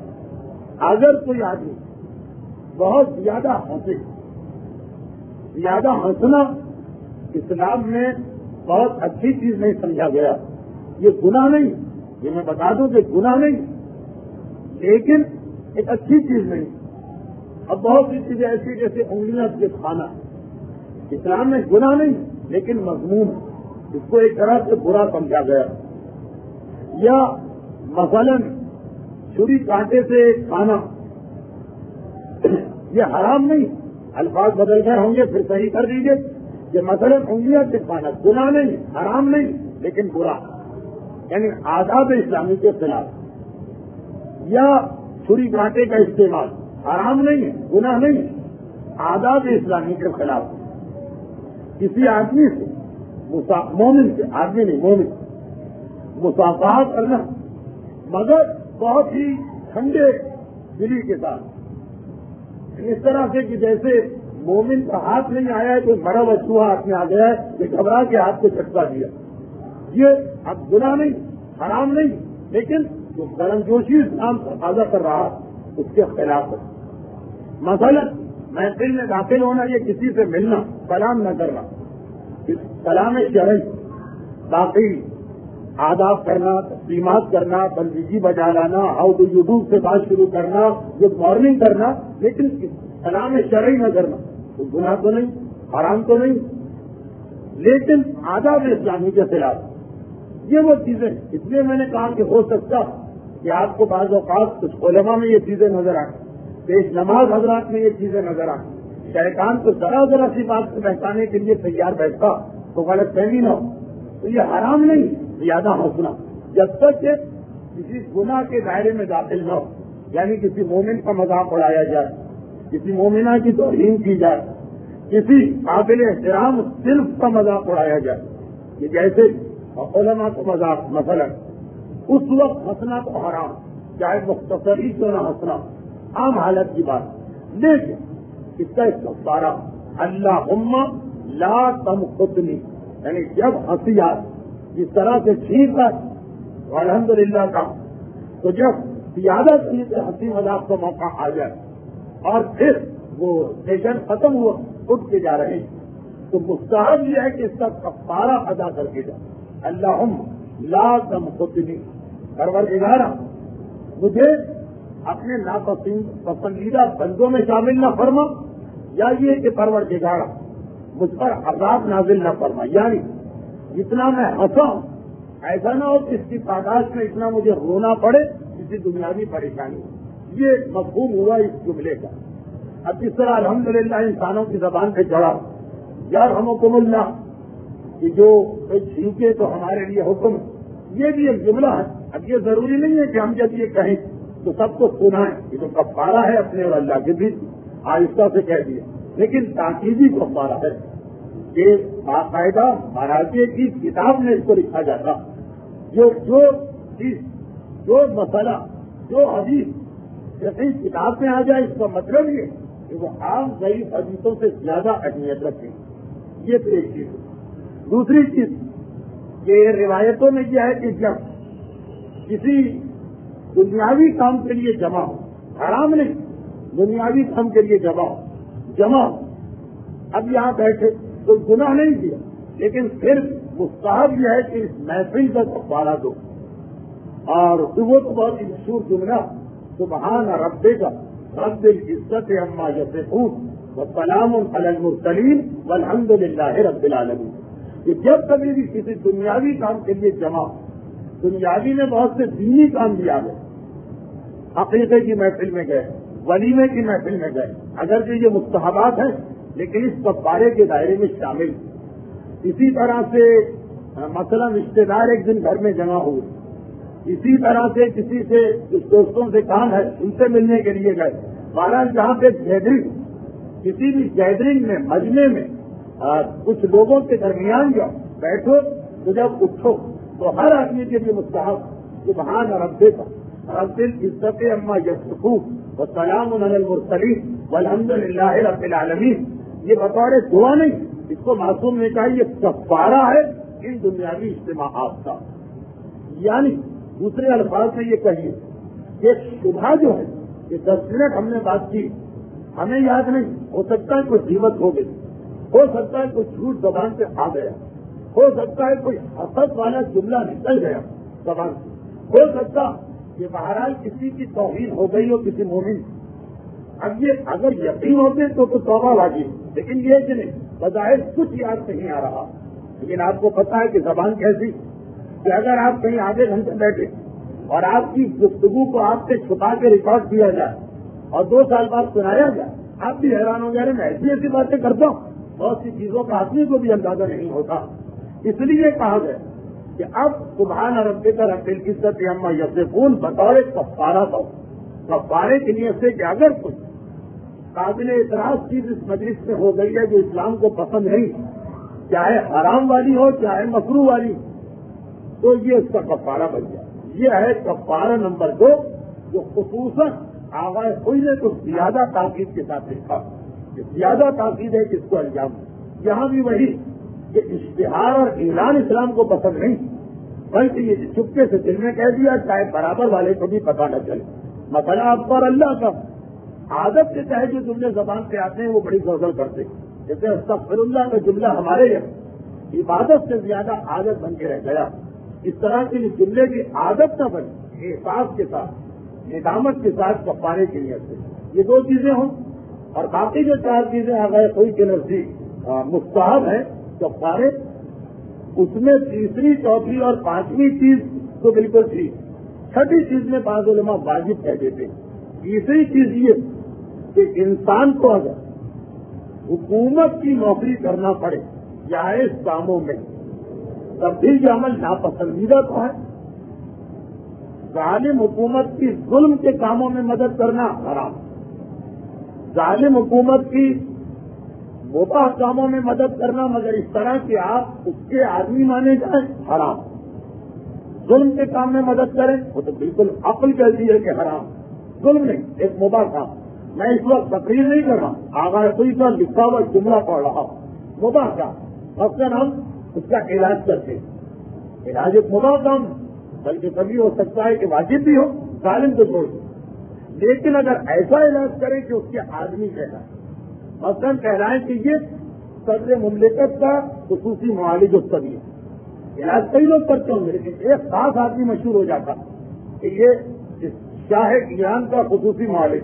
اگر کوئی آدمی بہت زیادہ ہنسے، زیادہ ہنسنا اسلام میں بہت اچھی چیز نہیں سمجھا گیا، یہ گناہ نہیں، یہ میں بتا دوں کہ گناہ نہیں لیکن ایک اچھی چیز نہیں۔ اب بہت سی چیزیں ایسی جیسے انگلیاں سے کھانا اسلام میں گناہ نہیں لیکن مذموم ہے، اس کو ایک طرح سے برا سمجھا گیا، یا مثلاً چھری کانٹے سے کھانا یہ حرام نہیں، الفاظ بدل گئے ہوں گے پھر صحیح کر دیجیے کہ مثلا انگلیاں چپانا گناہ نہیں، حرام نہیں لیکن برا، یعنی آداب اسلامی کے خلاف، یا چھری کانٹے کا استعمال حرام نہیں ہے، گناہ نہیں، آداب اسلامی کے خلاف، کسی آدمی سے مومن سے، آدمی نہیں مومن، مصافحہ کرنا مگر بہت ہی ٹھنڈے دلی کے ساتھ، اس طرح سے کہ جیسے مومن کا ہاتھ نہیں آیا ہے تو بڑا بچوا ہاتھ میں آ گیا ہے کہ گھبرا کے ہاتھ کو چٹکا دیا، یہ اب گناہ نہیں، حرام نہیں، لیکن جو گرم جوشی اسلام تقاضا کر رہا اس کے خلاف ہے۔ مثلا محفل میں داخل ہونا، یہ کسی سے ملنا، سلام نہ کرنا، سلام شرعی، باقی آداب کرنا، تسلیمات کرنا، بندگی بجا لانا، ہاؤ ڈو یو ڈو سے بات شروع کرنا، گڈ مارننگ کرنا، لیکن سلام شرعی نہ کرنا، تو گناہ تو نہیں، حرام تو نہیں، لیکن آداب اسلامی کے خلاف یہ وہ چیزیں، اس لیے میں نے کہا کہ ہو سکتا کہ آپ کو بعض اوقات کچھ علماء میں یہ چیزیں نظر آئیں، پیش نماز حضرات میں یہ چیزیں نظر آئیں، شیطان کو ذرا ذرا سی بات سے بہتانے کے لیے تیار بیٹھتا تو غلط فہمی نہ ہو، تو یہ حرام نہیں زیادہ ہنسنا، جب تک کہ کسی گناہ کے دائرے میں داخل نہ ہو، یعنی کسی مومن کا مذاق اڑایا جائے، کسی مومنہ کی توہین کی جائے، کسی قابل احترام صرف کا مذاق اڑایا جائے، یہ جیسے علماء کو مذاق، مثلا اس وقت ہنسنا تو حرام، چاہے مختصر ہی کیوں نہ ہنسنا، عام حالت کی بات، لیکن اس کا استغفارہ اللہم لا تمقتنی، یعنی جب ہنسی آئے جس طرح سے ٹھیک ہے الحمدللہ کا، تو جب زیادہ سے ہنسی مذاق کا موقع آ جائے اور پھر وہ سیشن ختم ہوا اٹھ کے جا رہے ہیں، تو مستحب یہ ہے کہ اس کا کفارہ ادا کر کے جائے، اللہم لا تمقتنی، پروردگارا مجھے اپنے ناپسند پسندیدہ بندوں میں شامل نہ فرما، یا یہ کہ پروردگارا مجھ پر عذاب نازل نہ فرما، یعنی جتنا میں ہنسا ہوں ایسا نہ ہو کہ اس کی پاداش میں اتنا مجھے رونا پڑے کسی دنیاوی پریشانی، یہ مفہوم ہوا اس جملے کا۔ اب جس طرح الحمدللہ انسانوں کی زبان پہ چڑھا یرحمکم اللہ کہ جو چھینکے تو ہمارے لیے حکم، یہ بھی ایک جملہ ہے۔ اب یہ ضروری نہیں ہے کہ ہم جب یہ کہیں تو سب کو سنائیں، یہ تو کفارہ ہے اپنے اور اللہ کے بھی، آہستہ سے کہہ دیا، لیکن تاکیدی کفارہ ہے کہ باقاعدہ مراجع کی کتاب میں اس کو لکھا جاتا، جو جو چیز، جو مسئلہ، جو حدیث جیسے کتاب میں آ جائے، اس کا مطلب یہ کہ وہ عام ضعیف حدیثوں سے زیادہ اہمیت رکھے، یہ تو ایک چیز ہے۔ دوسری چیز کہ روایتوں میں یہ ہے کہ جب کسی دنیاوی کام کے لیے جمع ہو، حرام نہیں، دنیاوی کام کے لیے جمع ہو جمع ہو اب یہاں بیٹھے تو گناہ نہیں کیا، لیکن پھر مستحب یہ ہے کہ اس محفل کا کفارہ دو، اور وہ تو بہت ہی مشہور جملہ سبحان ربے کا رب العزت عما یصفون وسلام علی المرسلین والحمد للہ رب العالمین، کہ جب کبھی بھی کسی دنیاوی کام کے لیے جمع، دنیاوی میں بہت سے دینی کام بھی آ گئے، عقیدے کی محفل میں گئے، ولیمے کی محفل میں گئے، اگرچہ یہ مستحبات ہیں لیکن اس کفارے کے دائرے میں شامل۔ اسی طرح سے مثلا رشتے دار ایک دن گھر میں جمع ہوئے، اسی طرح سے کسی سے جس دوستوں سے کام ہے ان سے ملنے کے لیے گئے، بہرحال جہاں پہ گیدرنگ، کسی بھی گیدرنگ میں، مجمع میں کچھ لوگوں کے درمیان جاؤ بیٹھو تو جب اٹھو تو ہر آدمی کے لیے مستحب سبحان ربے کا رب العزت عما یصفون وسلام علی المرسلین والحمد للہ رب العالمین، یہ بطور دعا نہیں، اس کو معصوم نے کہا یہ کفارہ ہے ان دنیاوی اجتماعات کا۔ یعنی دوسرے الفاظ میں یہ کہیے کہ شبہ جو ہے کہ دس منٹ ہم نے بات کی، ہمیں یاد نہیں، ہو سکتا ہے کوئی قیمت ہو گئی، ہو سکتا ہے کوئی جھوٹ زبان سے آ گیا، ہو سکتا ہے کوئی حسد والا جملہ نکل گیا زبان سے، ہو سکتا کہ بہرحال کسی کی توہین ہو گئی ہو کسی مومن۔ اب یہ اگر یقین ہوتے تو تو توبہ واجب، لیکن یہ کہ نہیں، بظاہر کچھ یاد نہیں آ رہا، لیکن آپ کو پتا ہے کہ زبان کیسی کہ اگر آپ کہیں آدھے گھنٹے بیٹھے اور آپ کی گفتگو کو آپ سے چھپا کے ریکارڈ کیا جائے اور دو سال بعد سنایا جائے آپ بھی حیران ہو گئے، میں ایسی ایسی باتیں کرتا ہوں، بہت سی چیزوں کا آدمی کو بھی اندازہ نہیں ہوتا. اس لیے کہا گیا کہ اب سبحان ربک رب العزت عما یصفون بطور کفارہ دو. کفارے کی نیت سے کہ اگر کچھ قابل اعتراض چیز اس مجلس میں ہو گئی ہے جو اسلام کو پسند نہیں، چاہے حرام والی ہو چاہے مکروہ والی، تو یہ اس کا کفارہ بن گیا. یہ ہے کفارہ نمبر دو، جو خصوصاً آغاز ہوئی نے تو زیادہ تاکید کے ساتھ لکھا. زیادہ تاکید ہے کس کو انجام. یہاں بھی وہی کہ اشتہار اور اعلان اسلام کو پسند نہیں، بلکہ یہ چپکے سے دل میں کہہ دیا چاہے برابر والے کو بھی پتہ نہ چلے. مثلا آپ پر اللہ کا عادت سے چاہے جو جملے زبان پہ آتے ہیں وہ بڑی غزل کرتے، جیسے استغفر اللہ کا جملہ ہمارے یہاں عبادت سے زیادہ عادت بن کے رہ گیا. اس طرح کے جملے کی عادت نہ بنے، احساس کے ساتھ ندامت کے ساتھ کفارے کی نیت سے یہ دو چیزیں ہوں. اور باقی جو چار چیزیں آ گئے کوئی کے نزدیک مستحب ہے کفارے، اس میں تیسری چوتھی اور پانچویں چیز تو بالکل ٹھیک، چھٹی چیز میں بعض علماء واجب کہہ دیتے. تیسری چیز یہ کہ انسان کو اگر حکومت کی نوکری کرنا پڑے جائز کاموں میں، تب بھی یہ عمل ناپسندیدہ تو ہے. ظالم حکومت کی ظلم کے کاموں میں مدد کرنا حرام، ظالم حکومت کی مباح کاموں میں مدد کرنا مگر اس طرح کہ آپ اس کے آدمی مانے جائیں حرام. ظلم کے کام میں مدد کریں وہ تو بالکل عقل کہتی ہے کہ حرام، ظلم نہیں، ایک مباح کام. میں اس وقت تقریر نہیں کر رہا، آغاز کوئی کا لکھا ہوا جملہ پڑھ رہا ہوں، مباح کام. اکثر ہم اس کا علاج کرتے ہیں، علاج ایک مباح کام بلکہ کبھی ہو سکتا ہے کہ واجب بھی ہو، ظالم کو چھوڑ دیں. لیکن اگر ایسا علاج کریں کہ اس کے آدمی کہلائیں، مثلاً کہلائیں کہ یہ صدر مملکت کا خصوصی معالج الطبی ہے، علاج کئی لوگ کرتے ہوں گے لیکن ایک خاص آدمی مشہور ہو جاتا کہ یہ شاہ ایران کا خصوصی معالج،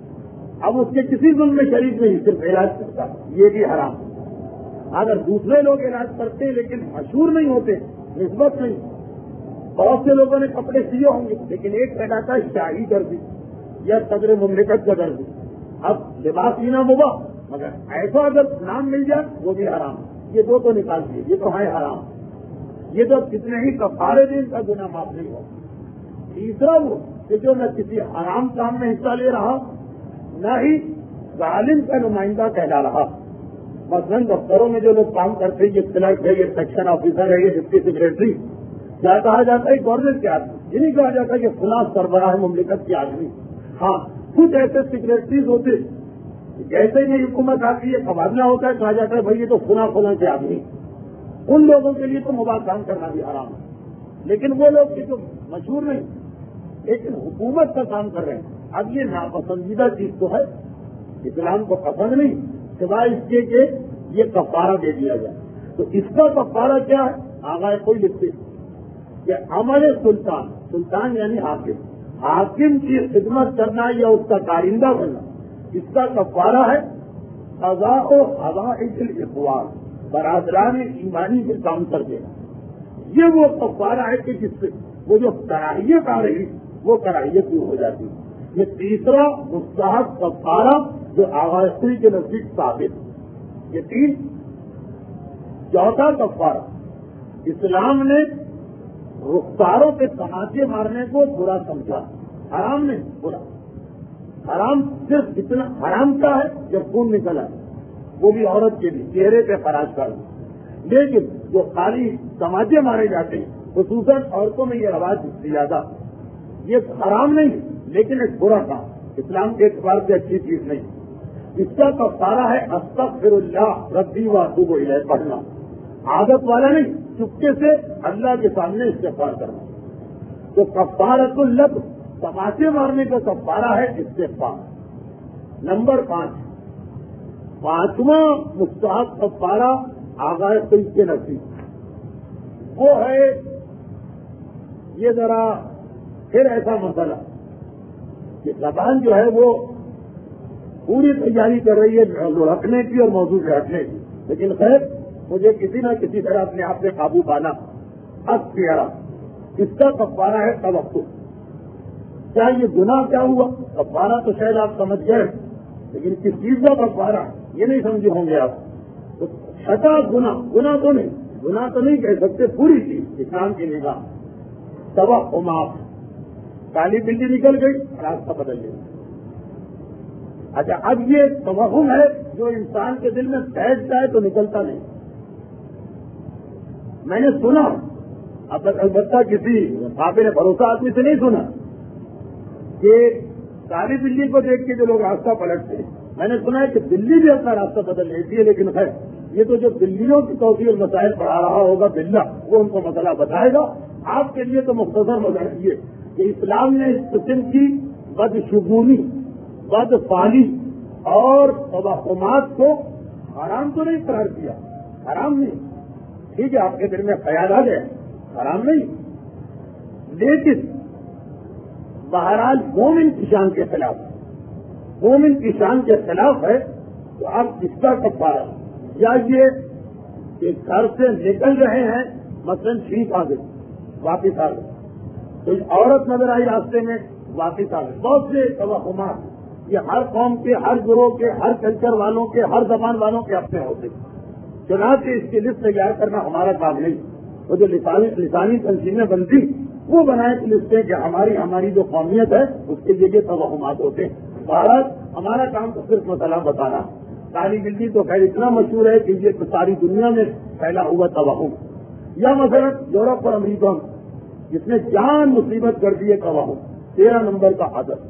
اب اس کے کسی ظلم میں شریک نہیں، صرف علاج کرتا، یہ بھی حرام. اگر دوسرے لوگ علاج کرتے لیکن مشہور نہیں ہوتے، نسبت نہیں، بہت سے لوگوں نے کپڑے سیے ہوں گے لیکن ایک کہلاتا ہے شاہی درزی یا صدر مملکت کا درزی، اب لباس سینا مباح مگر ایسا اگر نام مل جائے وہ بھی حرام. یہ دو تو نکال دیے، یہ تو ہے حرام. یہ تو کتنے ہی کفارے دن کا گناہ معاف نہیں ہو. تیسرا وہ کہ جو نہ کسی حرام کام میں حصہ لے رہا نہ ہی ظالم کا نمائندہ کہلا رہا. مثلاً دفتروں میں جو لوگ کام کرتے ہیں، یہ کلرک ہے، یہ سیکشن آفیسر ہے، یہ ڈپٹی سیکرٹری، کیا کہا جاتا ہے گورنمنٹ کے آدمی، یہ نہیں کہا جاتا کہ فلاں سربراہ مملکت کے آدمی. ہاں کچھ ایسے سیکرٹریز ہوتے جیسے ہی حکومت آتی ہے تبادلہ ہوتا ہے، کہا جاتا ہے بھائی یہ تو فلاں فلاں کے آدمی. ان لوگوں کے لیے تو مباح کام کرنا بھی حرام ہے. لیکن وہ لوگ جو مشہور نہیں لیکن حکومت کا کام کر رہے ہیں، اب یہ ناپسندیدہ چیز تو ہے، اسلام کو پسند نہیں، سوائے اس کے کہ یہ کفارہ دے دیا جائے. تو اس کا کفارہ کیا ہے؟ آغاز کوئی لکھتے کہ عمل سلطان، سلطان یعنی حاکم، حاکم کی خدمت کرنا یا اس کا کارندہ بننا، اس کا کفارہ ہے قضاء و حوائج الاخوان، برادران ایمانی سے کام کر دینا. یہ وہ کفارہ ہے کہ جس سے وہ جو کراہیت آ رہی وہ کراہیت دور ہو جاتی. یہ تیسرا مستحب کفارہ جو آغازی کے نزدیک ثابت. یہ تین. چوتھا کفارہ، اسلام نے رخساروں کے تماچے مارنے کو برا سمجھا، حرام نہیں، برا. حرام صرف اتنا حرام کا ہے جب خون نکلا، وہ بھی عورت کے لیے چہرے پہ خراش کر. لیکن جو خالی تماچے مارے جاتے ہیں خصوصاً عورتوں میں یہ رواج زیادہ، یہ حرام نہیں لیکن ایک برا کام، اسلام کے اعتبار سے اچھی چیز نہیں. اس کا کفارہ ہے استغفر اللہ ربی و اتوب الیہ پڑھنا، عادت والا نہیں، چپکے سے اللہ کے سامنے استغفار کرنا. تو کفارۃ اللب، تماچے مارنے کا کفارہ ہے استغفار. نمبر پانچ، پانچواں مستحب کفارہ آغاز تیز کے نزدیک وہ ہے، یہ ذرا پھر ایسا مسئلہ کہ زبان جو ہے وہ پوری تیاری کر رہی ہے رکھنے کی اور موضوع سے ہٹنے کی، لیکن خیر مجھے کسی نہ کسی طرح اپنے آپ سے قابو پانا اب کیا. اس کا کفارہ ہے توقع. کیا یہ گناہ کیا ہوا؟ کفارہ تو شاید آپ سمجھ گئے لیکن کس چیز کا کفارہ یہ نہیں سمجھے ہوں گے آپ. تو چھٹا گنا گنا تو نہیں گنا تو نہیں کہہ سکتے پوری چیز اسلام کی نگاہ توہمات. کالی بلی نکل گئی راستہ بدل گئی. اچھا اب یہ توہم ہے جو انسان کے دل میں بیٹھتا ہے تو نکلتا نہیں. میں نے سنا اب تک البتہ کسی قابل بھروسہ آدمی سے نہیں سنا کہ کالی بلی کو دیکھ کے جو لوگ راستہ پلٹتے ہیں. میں نے سنا ہے کہ بلی بھی اپنا راستہ بدل لیتی ہے, لیکن خیر یہ تو جو بلیوں کی توفیق مسائل پڑھا رہا ہوگا بلّہ وہ ان کو مسئلہ بتائے گا. آپ کے لیے تو مختصر مذہب یہ کہ اسلام نے اس قسم کی بدشگونی بد فعلی اور توہمات کو حرام تو نہیں قرار کیا. حرام نہیں, ٹھیک ہے آپ کے دل میں خیال آ گئے, حرام نہیں, لیکن بہرحال مومن کی شان کے خلاف مومن کی شان کے خلاف ہے. تو آپ اس کا کفارہ یا یہ کہ گھر سے نکل رہے ہیں مثلاً ٹھیک آ گئی واپس آ گئے, کوئی عورت نظر آئی راستے میں واپس آ گئے. بہت سے توہمات یہ ہر قوم کے ہر گروہ کے ہر کلچر والوں کے ہر زبان والوں کے اپنے ہوتے. چنانچہ اس کی لسٹ تیار کرنا ہمارا کام نہیں. وہ جو لسانی لسانی تنظیمیں بنتی وہ بنائے کی لسٹیں کہ ہماری ہماری جو قومیت ہے اس کے لیے یہ توہمات ہوتے ہیں. بھارت ہمارا کام تو صرف مسئلہ بتانا. کالی بلی تو خیر اتنا مشہور ہے کہ یہ تو ساری دنیا میں پھیلا ہوا توہم. یا مثلا یورپ اور امریکہ جس نے جان مصیبت کر دی ہے توہم تیرہ نمبر کا عادت.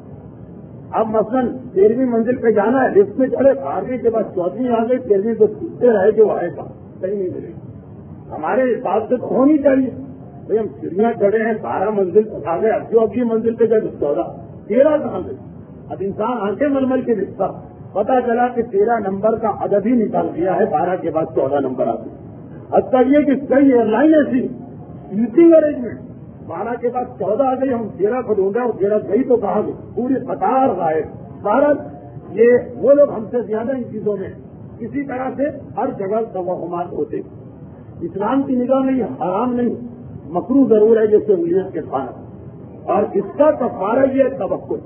اب مثلا تیرہویں منزل پہ جانا ہے, لفٹ میں چڑھے, بارہویں کے بعد چودہویں آ گئی, تیرہویں کو سیکھتے رہے کہ وہ آئے گا کہیں نہیں ملے. ہمارے حساب سے تو ہونی چاہیے بھائی ہم سیڑھیاں چڑھے ہیں بارہ منزل تک آ گئے, اب جو اگلی منزل پہ جائے چودہ تیرہ کہاں سے. اب انسان آنکھیں مل مل کے دکھتا, پتا چلا کہ تیرہ نمبر کا عدد ہی نکال دیا ہے, بارہ کے بعد چودہ نمبر آتے. اب تک یہ کہ کئی ایئر لائن ایسی سیٹنگ ارینجمنٹ بارہ کے بعد چودہ آ گئی, ہم تیرہ کو ڈھونڈا اور تیرہ گئی تو کہاں گئی, پوری قطار غائب. بھارت یہ وہ لوگ ہم سے زیادہ ان چیزوں میں کسی طرح سے ہر جگہ توہمات ہوتے. اسلام کی نگاہ میں یہ حرام نہیں, مکروہ ضرور ہے جیسے انگلیوں کے کھانا. اور اس کا کفارہ یہ توقع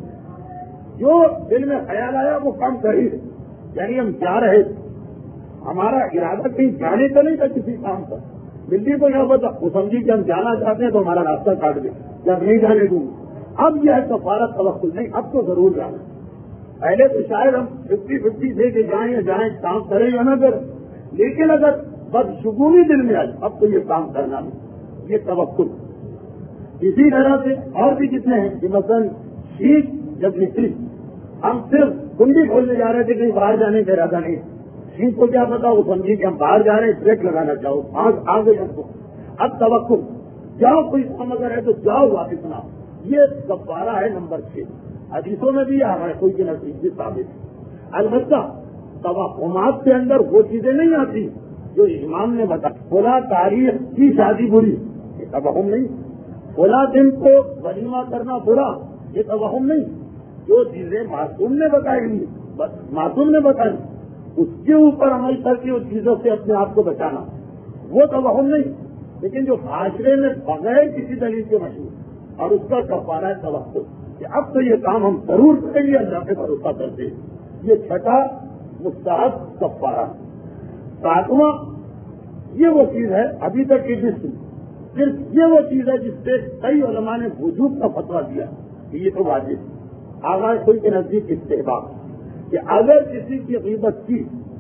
جو دل میں خیال آیا وہ کم کر ہی. یعنی ہم جا رہے تھے, ہمارا ارادہ کہیں جانے کا نہیں تھا کسی کام پر, بلی کو یہ بتا وہ سمجھی کہ ہم جانا چاہتے ہیں تو ہمارا راستہ کاٹ دے, جب نہیں جانے دوں. اب یہ ہے کفارہ توقع نہیں, اب تو ضرور جانا. پہلے تو شاید ہم ففٹی ففٹی دے کے جائیں یا جائیں کام کریں یا نہ کریں, لیکن اگر بدشگونی دل میں آئے اب تو یہ کام کرنا نہیں, یہ توقع. اسی طرح سے اور بھی کتنے ہیں کہ مثلاً شیخ جب نکلی ہم صرف کنڈی کھولنے جا رہے تھے کہیں باہر جانے کا ارادہ نہیں. شیخ کو کیا پتا, وہ سمجھی کہ ہم باہر جا رہے ہیں بریک لگانا چاہو, آگ آ گئی ہم کو. اب توقع جاؤ کوئی کام اگر ہے تو جاؤ واپس نہ. یہ کفارہ ہے نمبر چھ. حدیثوں میں بھی آ رہا ہے کوئی کی نصیب بھی ثابت ہے. البتہ توہمات کے اندر وہ چیزیں نہیں آتی جو امام نے بتا. فلاں تاریخ کی شادی بری, یہ توہم نہیں. فلاں دن کو ولیمہ کرنا برا, یہ توہم نہیں. جو چیزیں معصوم نے بتائی معصوم نے بتائی اس کے اوپر عمل کر کے اس چیزوں سے اپنے آپ کو بچانا وہ توہم نہیں. لیکن جو معاشرے میں بغیر کسی دلیل کے مشہور اور اس کا کفارہ ہے توقع کہ اب تو یہ کام ہم ضرور کریں گے, اللہ پہ بھروسہ کرتے ہیں. یہ چھٹا مستحب کفارہ. ساتواں یہ وہ چیز ہے ابھی تک کی جس صرف یہ وہ چیز ہے جس سے کئی علماء نے وجوب کا فتویٰ دیا کہ یہ تو واجب ہے. آغاز کوئی کے نزدیک استحباب کہ اگر کسی کی غیبت کی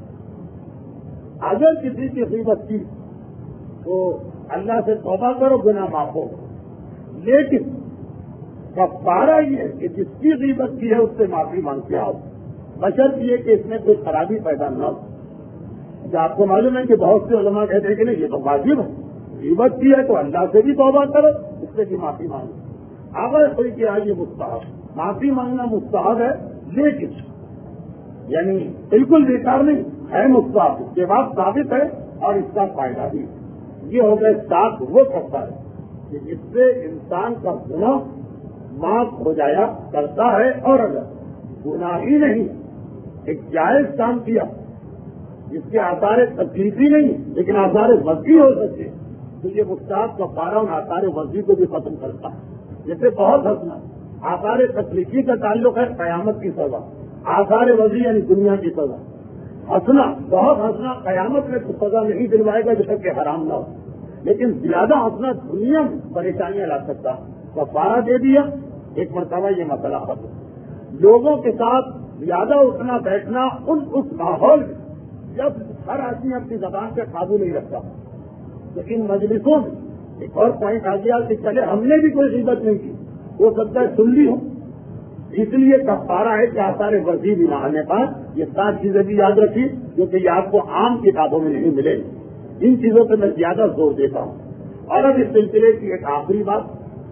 اگر کسی کی غیبت کی تو اللہ سے توبہ کرو, گناہ معاف ہو. لیکن کفارہ یہ ہے کہ جس کی غیبت کی ہے اس سے معافی مانگ کے آؤ, بشرط یہ کہ اس میں کوئی خرابی پیدا نہ ہو. آپ کو معلوم ہے کہ بہت سے علماء کہتے ہیں کہ نہیں یہ تو واجب ہے, غیبت کی ہے تو اللہ سے بھی توبہ کرو, اس سے بھی معافی مانگو. اگر کوئی کیا یہ مستحب, معافی مانگنا مستحب ہے, لیکن یعنی بالکل بیکار نہیں ہے, مستحب. اس کے بعد ثابت ہے اور اس کا فائدہ بھی. یہ ہو گئے ساتھ وہ کرتا ہے کہ جس سے انسان کا گناہ معاف ہو جایا کرتا ہے, اور اگر گناہ ہی نہیں ایک جائز کام کیا جس کے آثار تکلیفی نہیں لیکن آثار وضعی ہو سکتے تو یہ مستحب کا پارا ان آثار وضعی کو بھی ختم کرتا ہے. جیسے بہت ہنسنا آثار تکلیفی کا تعلق ہے قیامت کی سزا, آثار وضعی یعنی دنیا کی سزا. ہنسنا بہت ہنسنا قیامت میں تو سزا نہیں دلوائے گا جب تک کہ حرام نہ ہو, لیکن زیادہ ہنسنا دنیا میں پریشانیاں لا سکتا. کفارہ دے دیا, ایک مرتبہ یہ مسئلہ ختم. لوگوں کے ساتھ زیادہ اٹھنا بیٹھنا ان اس ماحول میں جب ہر آدمی اپنی زبان پہ قابو نہیں رکھتا. لیکن مجلسوں میں ایک اور پوائنٹ آ گیا کہ چلے ہم نے بھی کوئی غیبت نہیں کی, وہ سب کا سن لی ہوں, اس لیے کفارہ ہے کہ آثار ورزی بھی نہ آنے پر یہ سات چیزیں بھی یاد رکھی, کیونکہ یہ آپ کو عام کتابوں میں نہیں ملے. ان چیزوں پہ میں زیادہ زور دیتا ہوں. اور اب اس سلسلے کی ایک آخری بات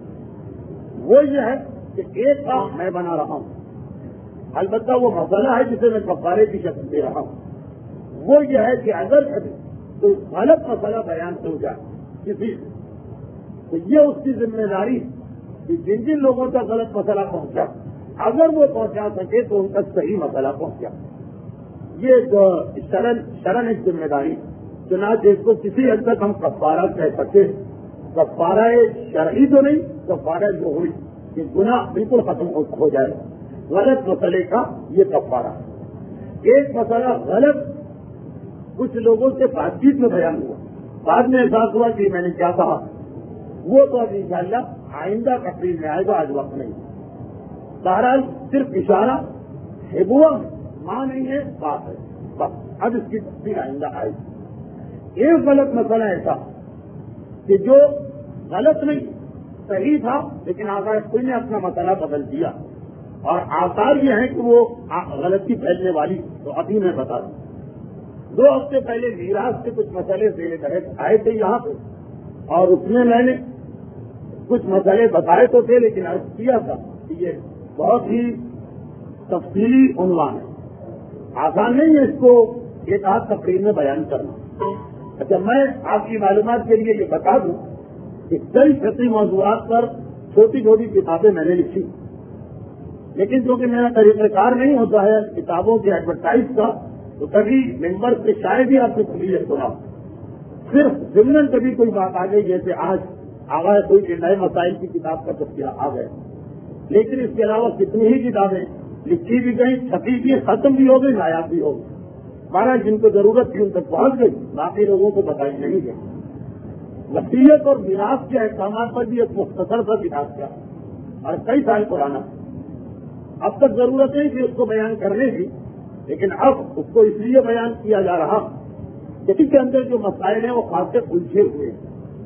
وہ یہ ہے کہ ایک کام میں بنا رہا ہوں, البتہ وہ مسئلہ ہے جسے میں کفارے کی شکل دے رہا ہوں. وہ یہ ہے کہ اگر کبھی کوئی غلط مسئلہ بیان ہو جائے کسی تو یہ اس کی ذمہ داری کہ جن جن لوگوں تک غلط مسئلہ پہنچا اگر وہ پہنچا سکے تو ان تک صحیح مسئلہ پہنچا. یہ شرن شرن ایک ذمہ داری, چنانچہ اس کو کسی حد تک ہم کفارہ کہہ سکتے ہیں. کفارہ شرعی تو نہیں, کفارہ جو ہوئی کہ گناہ بالکل ختم ہو جائے غلط مسئلے کا, یہ کفارہ. ایک مسئلہ غلط کچھ لوگوں سے بات چیت میں بیان ہوا, بعد میں احساس ہوا کہ میں نے کیا کہا, وہ تو اب انشاءاللہ آئندہ تقریر میں آئے گا, آج وقت نہیں. بہرحال صرف اشارہ ہے, وہ ماں نہیں ہے, بات ہے بس. اب اس کی تفصیل آئندہ آئے گی. ایک غلط مسئلہ ایسا کہ جو غلط نہیں صحیح تھا, لیکن آقا کوئی نے اپنا مسئلہ بدل دیا, اور آثار یہ ہیں کہ وہ غلطی پھیلنے والی, تو ابھی میں بتا دوں. دو ہفتے پہلے میراث سے کچھ مسئلے زیر بحث آئے تھے یہاں پہ, اور اس میں میں نے کچھ مسئلے بتائے تو تھے, لیکن عرض کیا تھا کہ یہ بہت ہی تفصیلی عنوان ہے, آسان نہیں ہے اس کو ایک آدھ تقریر میں بیان کرنا. اچھا, میں آپ کی معلومات کے لیے یہ بتا دوں کہ کئی فقہی موضوعات پر چھوٹی چھوٹی کتابیں میں نے لکھی, لیکن چونکہ میرا طریقہ کار نہیں ہوتا ہے کتابوں کے ایڈورٹائز کا, تو کبھی ممبر سے شاید ہی آپ کو کبھی سنا, صرف ضمن کبھی کوئی بات آ گئی, جیسے آج آگاہ کوئی کہ نئے مسائل کی کتاب کا تذکرہ آ گئے. لیکن اس کے علاوہ کتنی ہی کتابیں لکھی بھی گئی, چھپی بھی, ختم بھی ہو گئی, نایاب بھی ہو گئی. ہمارا جن کو ضرورت تھی ان تک پہنچ گئی, باقی لوگوں کو بتائی نہیں گئی. وصیت اور میراث کے احکامات پر بھی ایک مختصر سا کتاب کیا, اور کئی سال پرانا. اب تک ضرورت ہے کہ اس کو بیان کرنے کی, لیکن اب اس کو اس لیے بیان کیا جا رہا کہ اس کے اندر جو مسائل ہیں وہ خاص کر الجھے ہوئے ہیں.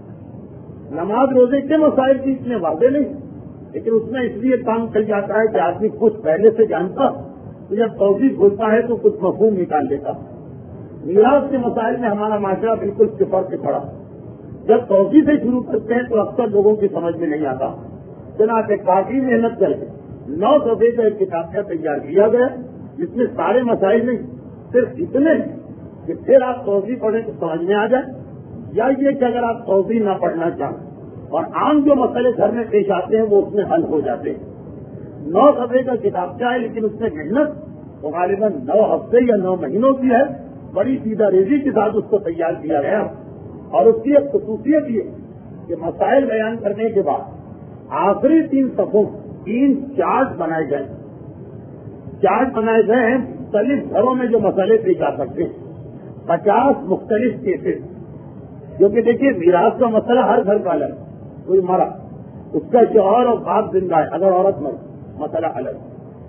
نماز روزے کے مسائل بھی اتنے واضح نہیں, لیکن اس میں اس لیے کام چل جاتا ہے کہ آدمی کچھ پہلے سے جانتا, تو جب توضیح کھولتا ہے تو کچھ مفہوم نکال لیتا. میراث کے مسائل میں ہمارا معاشرہ بالکل صفر سے پڑا. جب توضیح سے شروع کرتے ہیں تو اکثر لوگوں کی سمجھ میں نہیں آتا. چنانچہ کافی محنت کر کے نو صفحے کا ایک کتابچہ تیار کیا گیا, جس میں سارے مسائل نہیں, صرف اتنے کہ پھر آپ توضیح پڑھیں تو سمجھ میں آ جائے, یا یہ کہ اگر آپ توضیح نہ پڑھنا چاہیں اور عام جو مسئلے گھر میں پیش آتے ہیں وہ اس میں حل ہو جاتے ہیں. نو صفحے کا کتابچہ ہے, لیکن اس میں محنت تو غالباً نو ہفتے یا نو مہینوں کی ہے. بڑی سیدھا ریزی کے ساتھ اس کو تیار کیا گیا, اور اس کی ایک خصوصیت یہ کہ مسائل بیان کرنے کے بعد آخری تین صفوں تین چارٹ بنائے گئے. چارٹ بنائے گئے ہیں مختلف گھروں میں جو مسئلے پیش آ سکتے ہیں, پچاس مختلف کیسز. کیونکہ دیکھیے میراث کا مسئلہ ہر گھر کا الگ, کوئی مرا اس کا شوہر اور باپ زندہ ہے, اگر عورت مر مسئلہ الگ,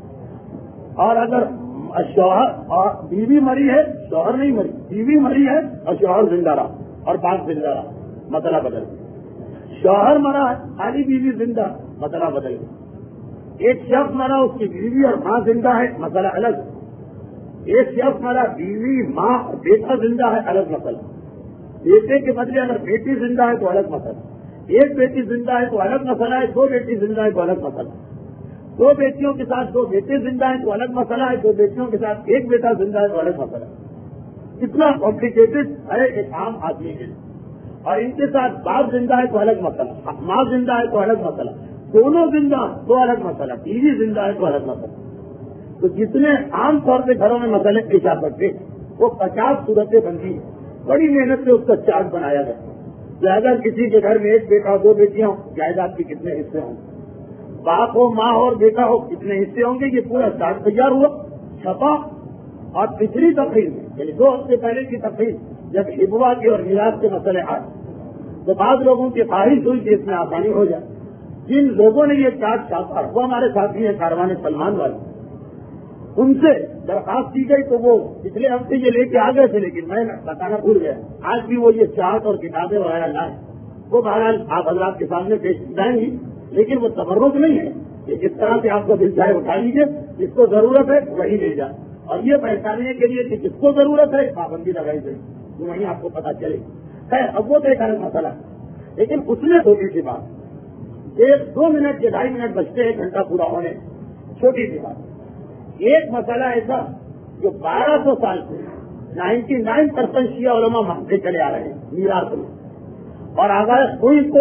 اور اگر شوہر اور بیوی مری ہے, شوہر نہیں مری, بیوی مری ہے اور شوہر زندہ رہا اور باپ زندہ رہا, مسئلہ بدل گیا. شوہر مرا ہے خالی بیوی زندہ, مسئلہ بدل گیا. ایک شخص مرا اس کی بیوی اور ماں زندہ ہے, مسئلہ الگ. ایک شخص مرا بیوی ماں بیٹا زندہ ہے, الگ مسئلہ. بیٹے کے بدلے اگر بیٹی زندہ ہے تو الگ مسئلہ. ایک بیٹی زندہ ہے تو الگ مسئلہ ہے, دو بیٹی زندہ ہے تو الگ مسئلہ. دو بیٹیوں کے ساتھ دو بیٹے زندہ ہیں تو الگ مسئلہ ہے, دو بیٹیوں کے ساتھ ایک بیٹا زندہ ہے تو الگ مسئلہ ہے. کتنا کمپلیکیٹڈ ہے ایک عام آدمی کے. اور ان کے ساتھ باپ زندہ ہے تو الگ مسئلہ, ماں زندہ ہے تو الگ مسئلہ, دونوں زندہ تو الگ مسئلہ, بیوی زندہ ہے تو الگ مسئلہ. تو جتنے عام طور پہ گھروں میں مسئلے پیش آ سکتے وہ پچاس صورتیں بن گئی. بڑی محنت سے اس کا چارٹ بنایا گیا. اگر کسی کے گھر میں ایک بیٹا دو بیٹیاں ہوں, جائیداد کے کتنے حصے ہوں, باپ ہو ماں ہو اور بیٹا ہو کتنے حصے ہوں گے, یہ پورا چارٹ تیار ہوا. چھپا اور پچھلی تقریر میں یعنی دو ہفتے پہلے کی تقریر جب ہبوا کے اور میراث کے مسئلے آئے تو بعض لوگوں کی خواہش ہوئی کہ اس میں آسانی ہو جائے. جن لوگوں نے یہ چارٹ چھاپا وہ ہمارے ساتھی ہیں کاروان سلمان والے, ان سے درخواست کی گئی تو وہ پچھلے ہفتے یہ لے کے آ گئے تھے, لیکن میں بتانا بھول گیا. آج بھی وہ یہ چارٹ اور کتابیں وغیرہ لائے, وہ بہرحال آپ حضرات کے سامنے پیش کی جائیں گی, لیکن وہ تبرک نہیں ہے کہ جس طرح سے آپ کو دل چاہے اٹھا لیجیے, جس کو ضرورت ہے وہی لے جائے, اور یہ پہچاننے کے لیے کہ جس کو ضرورت ہے پابندی لگائی گئی تو وہیں آپ کو پتا چلے. خیر اب وہ دیکھا ہے مسئلہ, لیکن اس میں چھوٹی سی بات, ایک دو منٹ کے ڈھائی منٹ بچتے ایک گھنٹہ پورا ہونے, چھوٹی سی بات. ایک مسئلہ ایسا جو بارہ سو سال سے نائنٹی نائن پرسینٹ شیعہ علماء مانتے چلے آ رہے ہیں میراث میں, اور اگر کوئی کو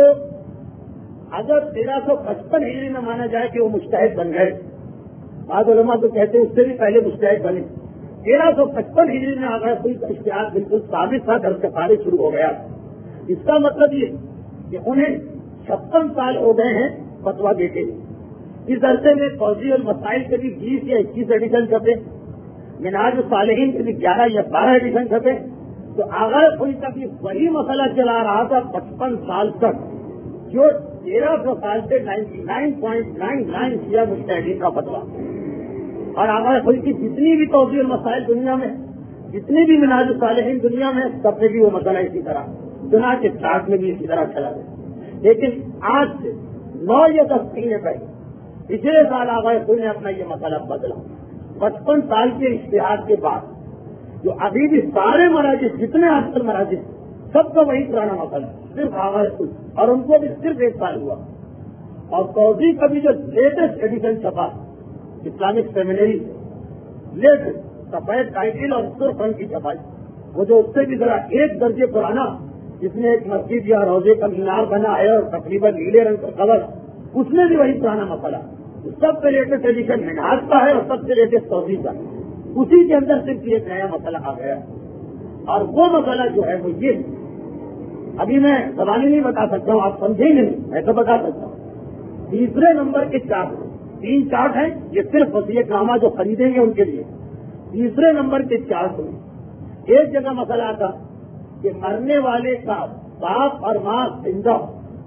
اگر تیرہ سو پچپن ہجری میں مانا جائے کہ وہ مجتہد بن گئے, بعض علماء تو کہتے ہیں اس سے بھی پہلے مجتہد بنے, تیرہ سو پچپن ہجری میں اگر کوئی کا اشتہار بالکل ثابت تھا, گھر سے خارج شروع ہو گیا, اس کا مطلب یہ کہ انہیں چھپن سال ہو گئے ہیں فتوا دیتے. اس عرصے میں فوجی المسائل کے بھی بیس یا اکیس ایڈیشن چھپے, منہاج الصالحین کے بھی گیارہ یا بارہ ایڈیشن چھپے, تو آغاز ہوئی تک وہی مسئلہ چلا رہا تھا پچپن سال تک, جو تیرہ سو سال سے ninety nine point nine nine شیعہ مجتہدین کا فتوا. اور آغاز ہوئی کی جتنی بھی توضیع المسائل دنیا میں, جتنی بھی منہاج الصالحین دنیا میں, سب میں بھی وہ مسئلہ اسی طرح چنا کے چارٹ میں بھی اسی طرح چلا گیا. لیکن آج سے نو یا دس مہینے پہلے پچھلے سال آغاز ہوئی نے اپنا یہ مسئلہ بدلا. پچپن سال کے اشتہار کے بعد جو ابھی بھی سارے مراجع جتنے آج کل مراجع سب کا وہی پرانا مسئلہ صرف آغاز ہوئی, اور ان کو بھی صرف ایک سال ہوا. اور توضیع کا بھی جو لیٹسٹ ایڈیشن چھپا اسلامک سیمینری لیٹسٹ سفید ٹائٹل اور سرخ رنگ کی چھپائی, وہ جو اس سے بھی ذرا ایک درجے پرانا, جس میں ایک مسجد یا روزے کا مینار بنا ہے اور تقریباً نیلے رنگ کا کور, اس میں بھی وہی پرانا مسئلہ. سب سے لیٹسٹ ایڈیشن منہاج کا ہے اور سب سے لیٹسٹ توضیع کا, اسی کے اندر صرف ایک نیا مسئلہ آ گیا. اور وہ مسئلہ جو ہے وہ یہ, ابھی میں زبانی نہیں بتا سکتا ہوں, آپ سمجھیں گے نہیں, میں تو بتا سکتا ہوں. تیسرے نمبر کے چارٹ, تین چارٹ ہیں, یہ صرف وصیت نامہ جو خریدیں گے ان کے لیے. تیسرے نمبر کے چارٹ میں ایک جگہ مسئلہ آتا کہ مرنے والے کا باپ اور ماں زندہ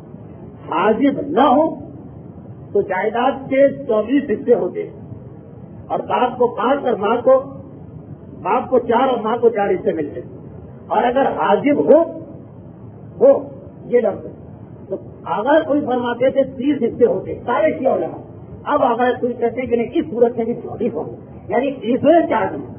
حاجب نہ ہو تو جائیداد کے چوبیس حصے ہوتے, اور باپ کو پانچ اور ماں کو باپ کو چار اور ماں کو چار حصے ملتے. اور اگر حاجب ہو ہو یہ لفظ تو آغاز کوئی فرماتے تھے تیس حصے ہوتے سارے شیعہ علماء. اب آغاز کوئی کہتے کہ نہیں, اس صورت میں بھی چوبیس ہو, یعنی تیسرے چارٹ میں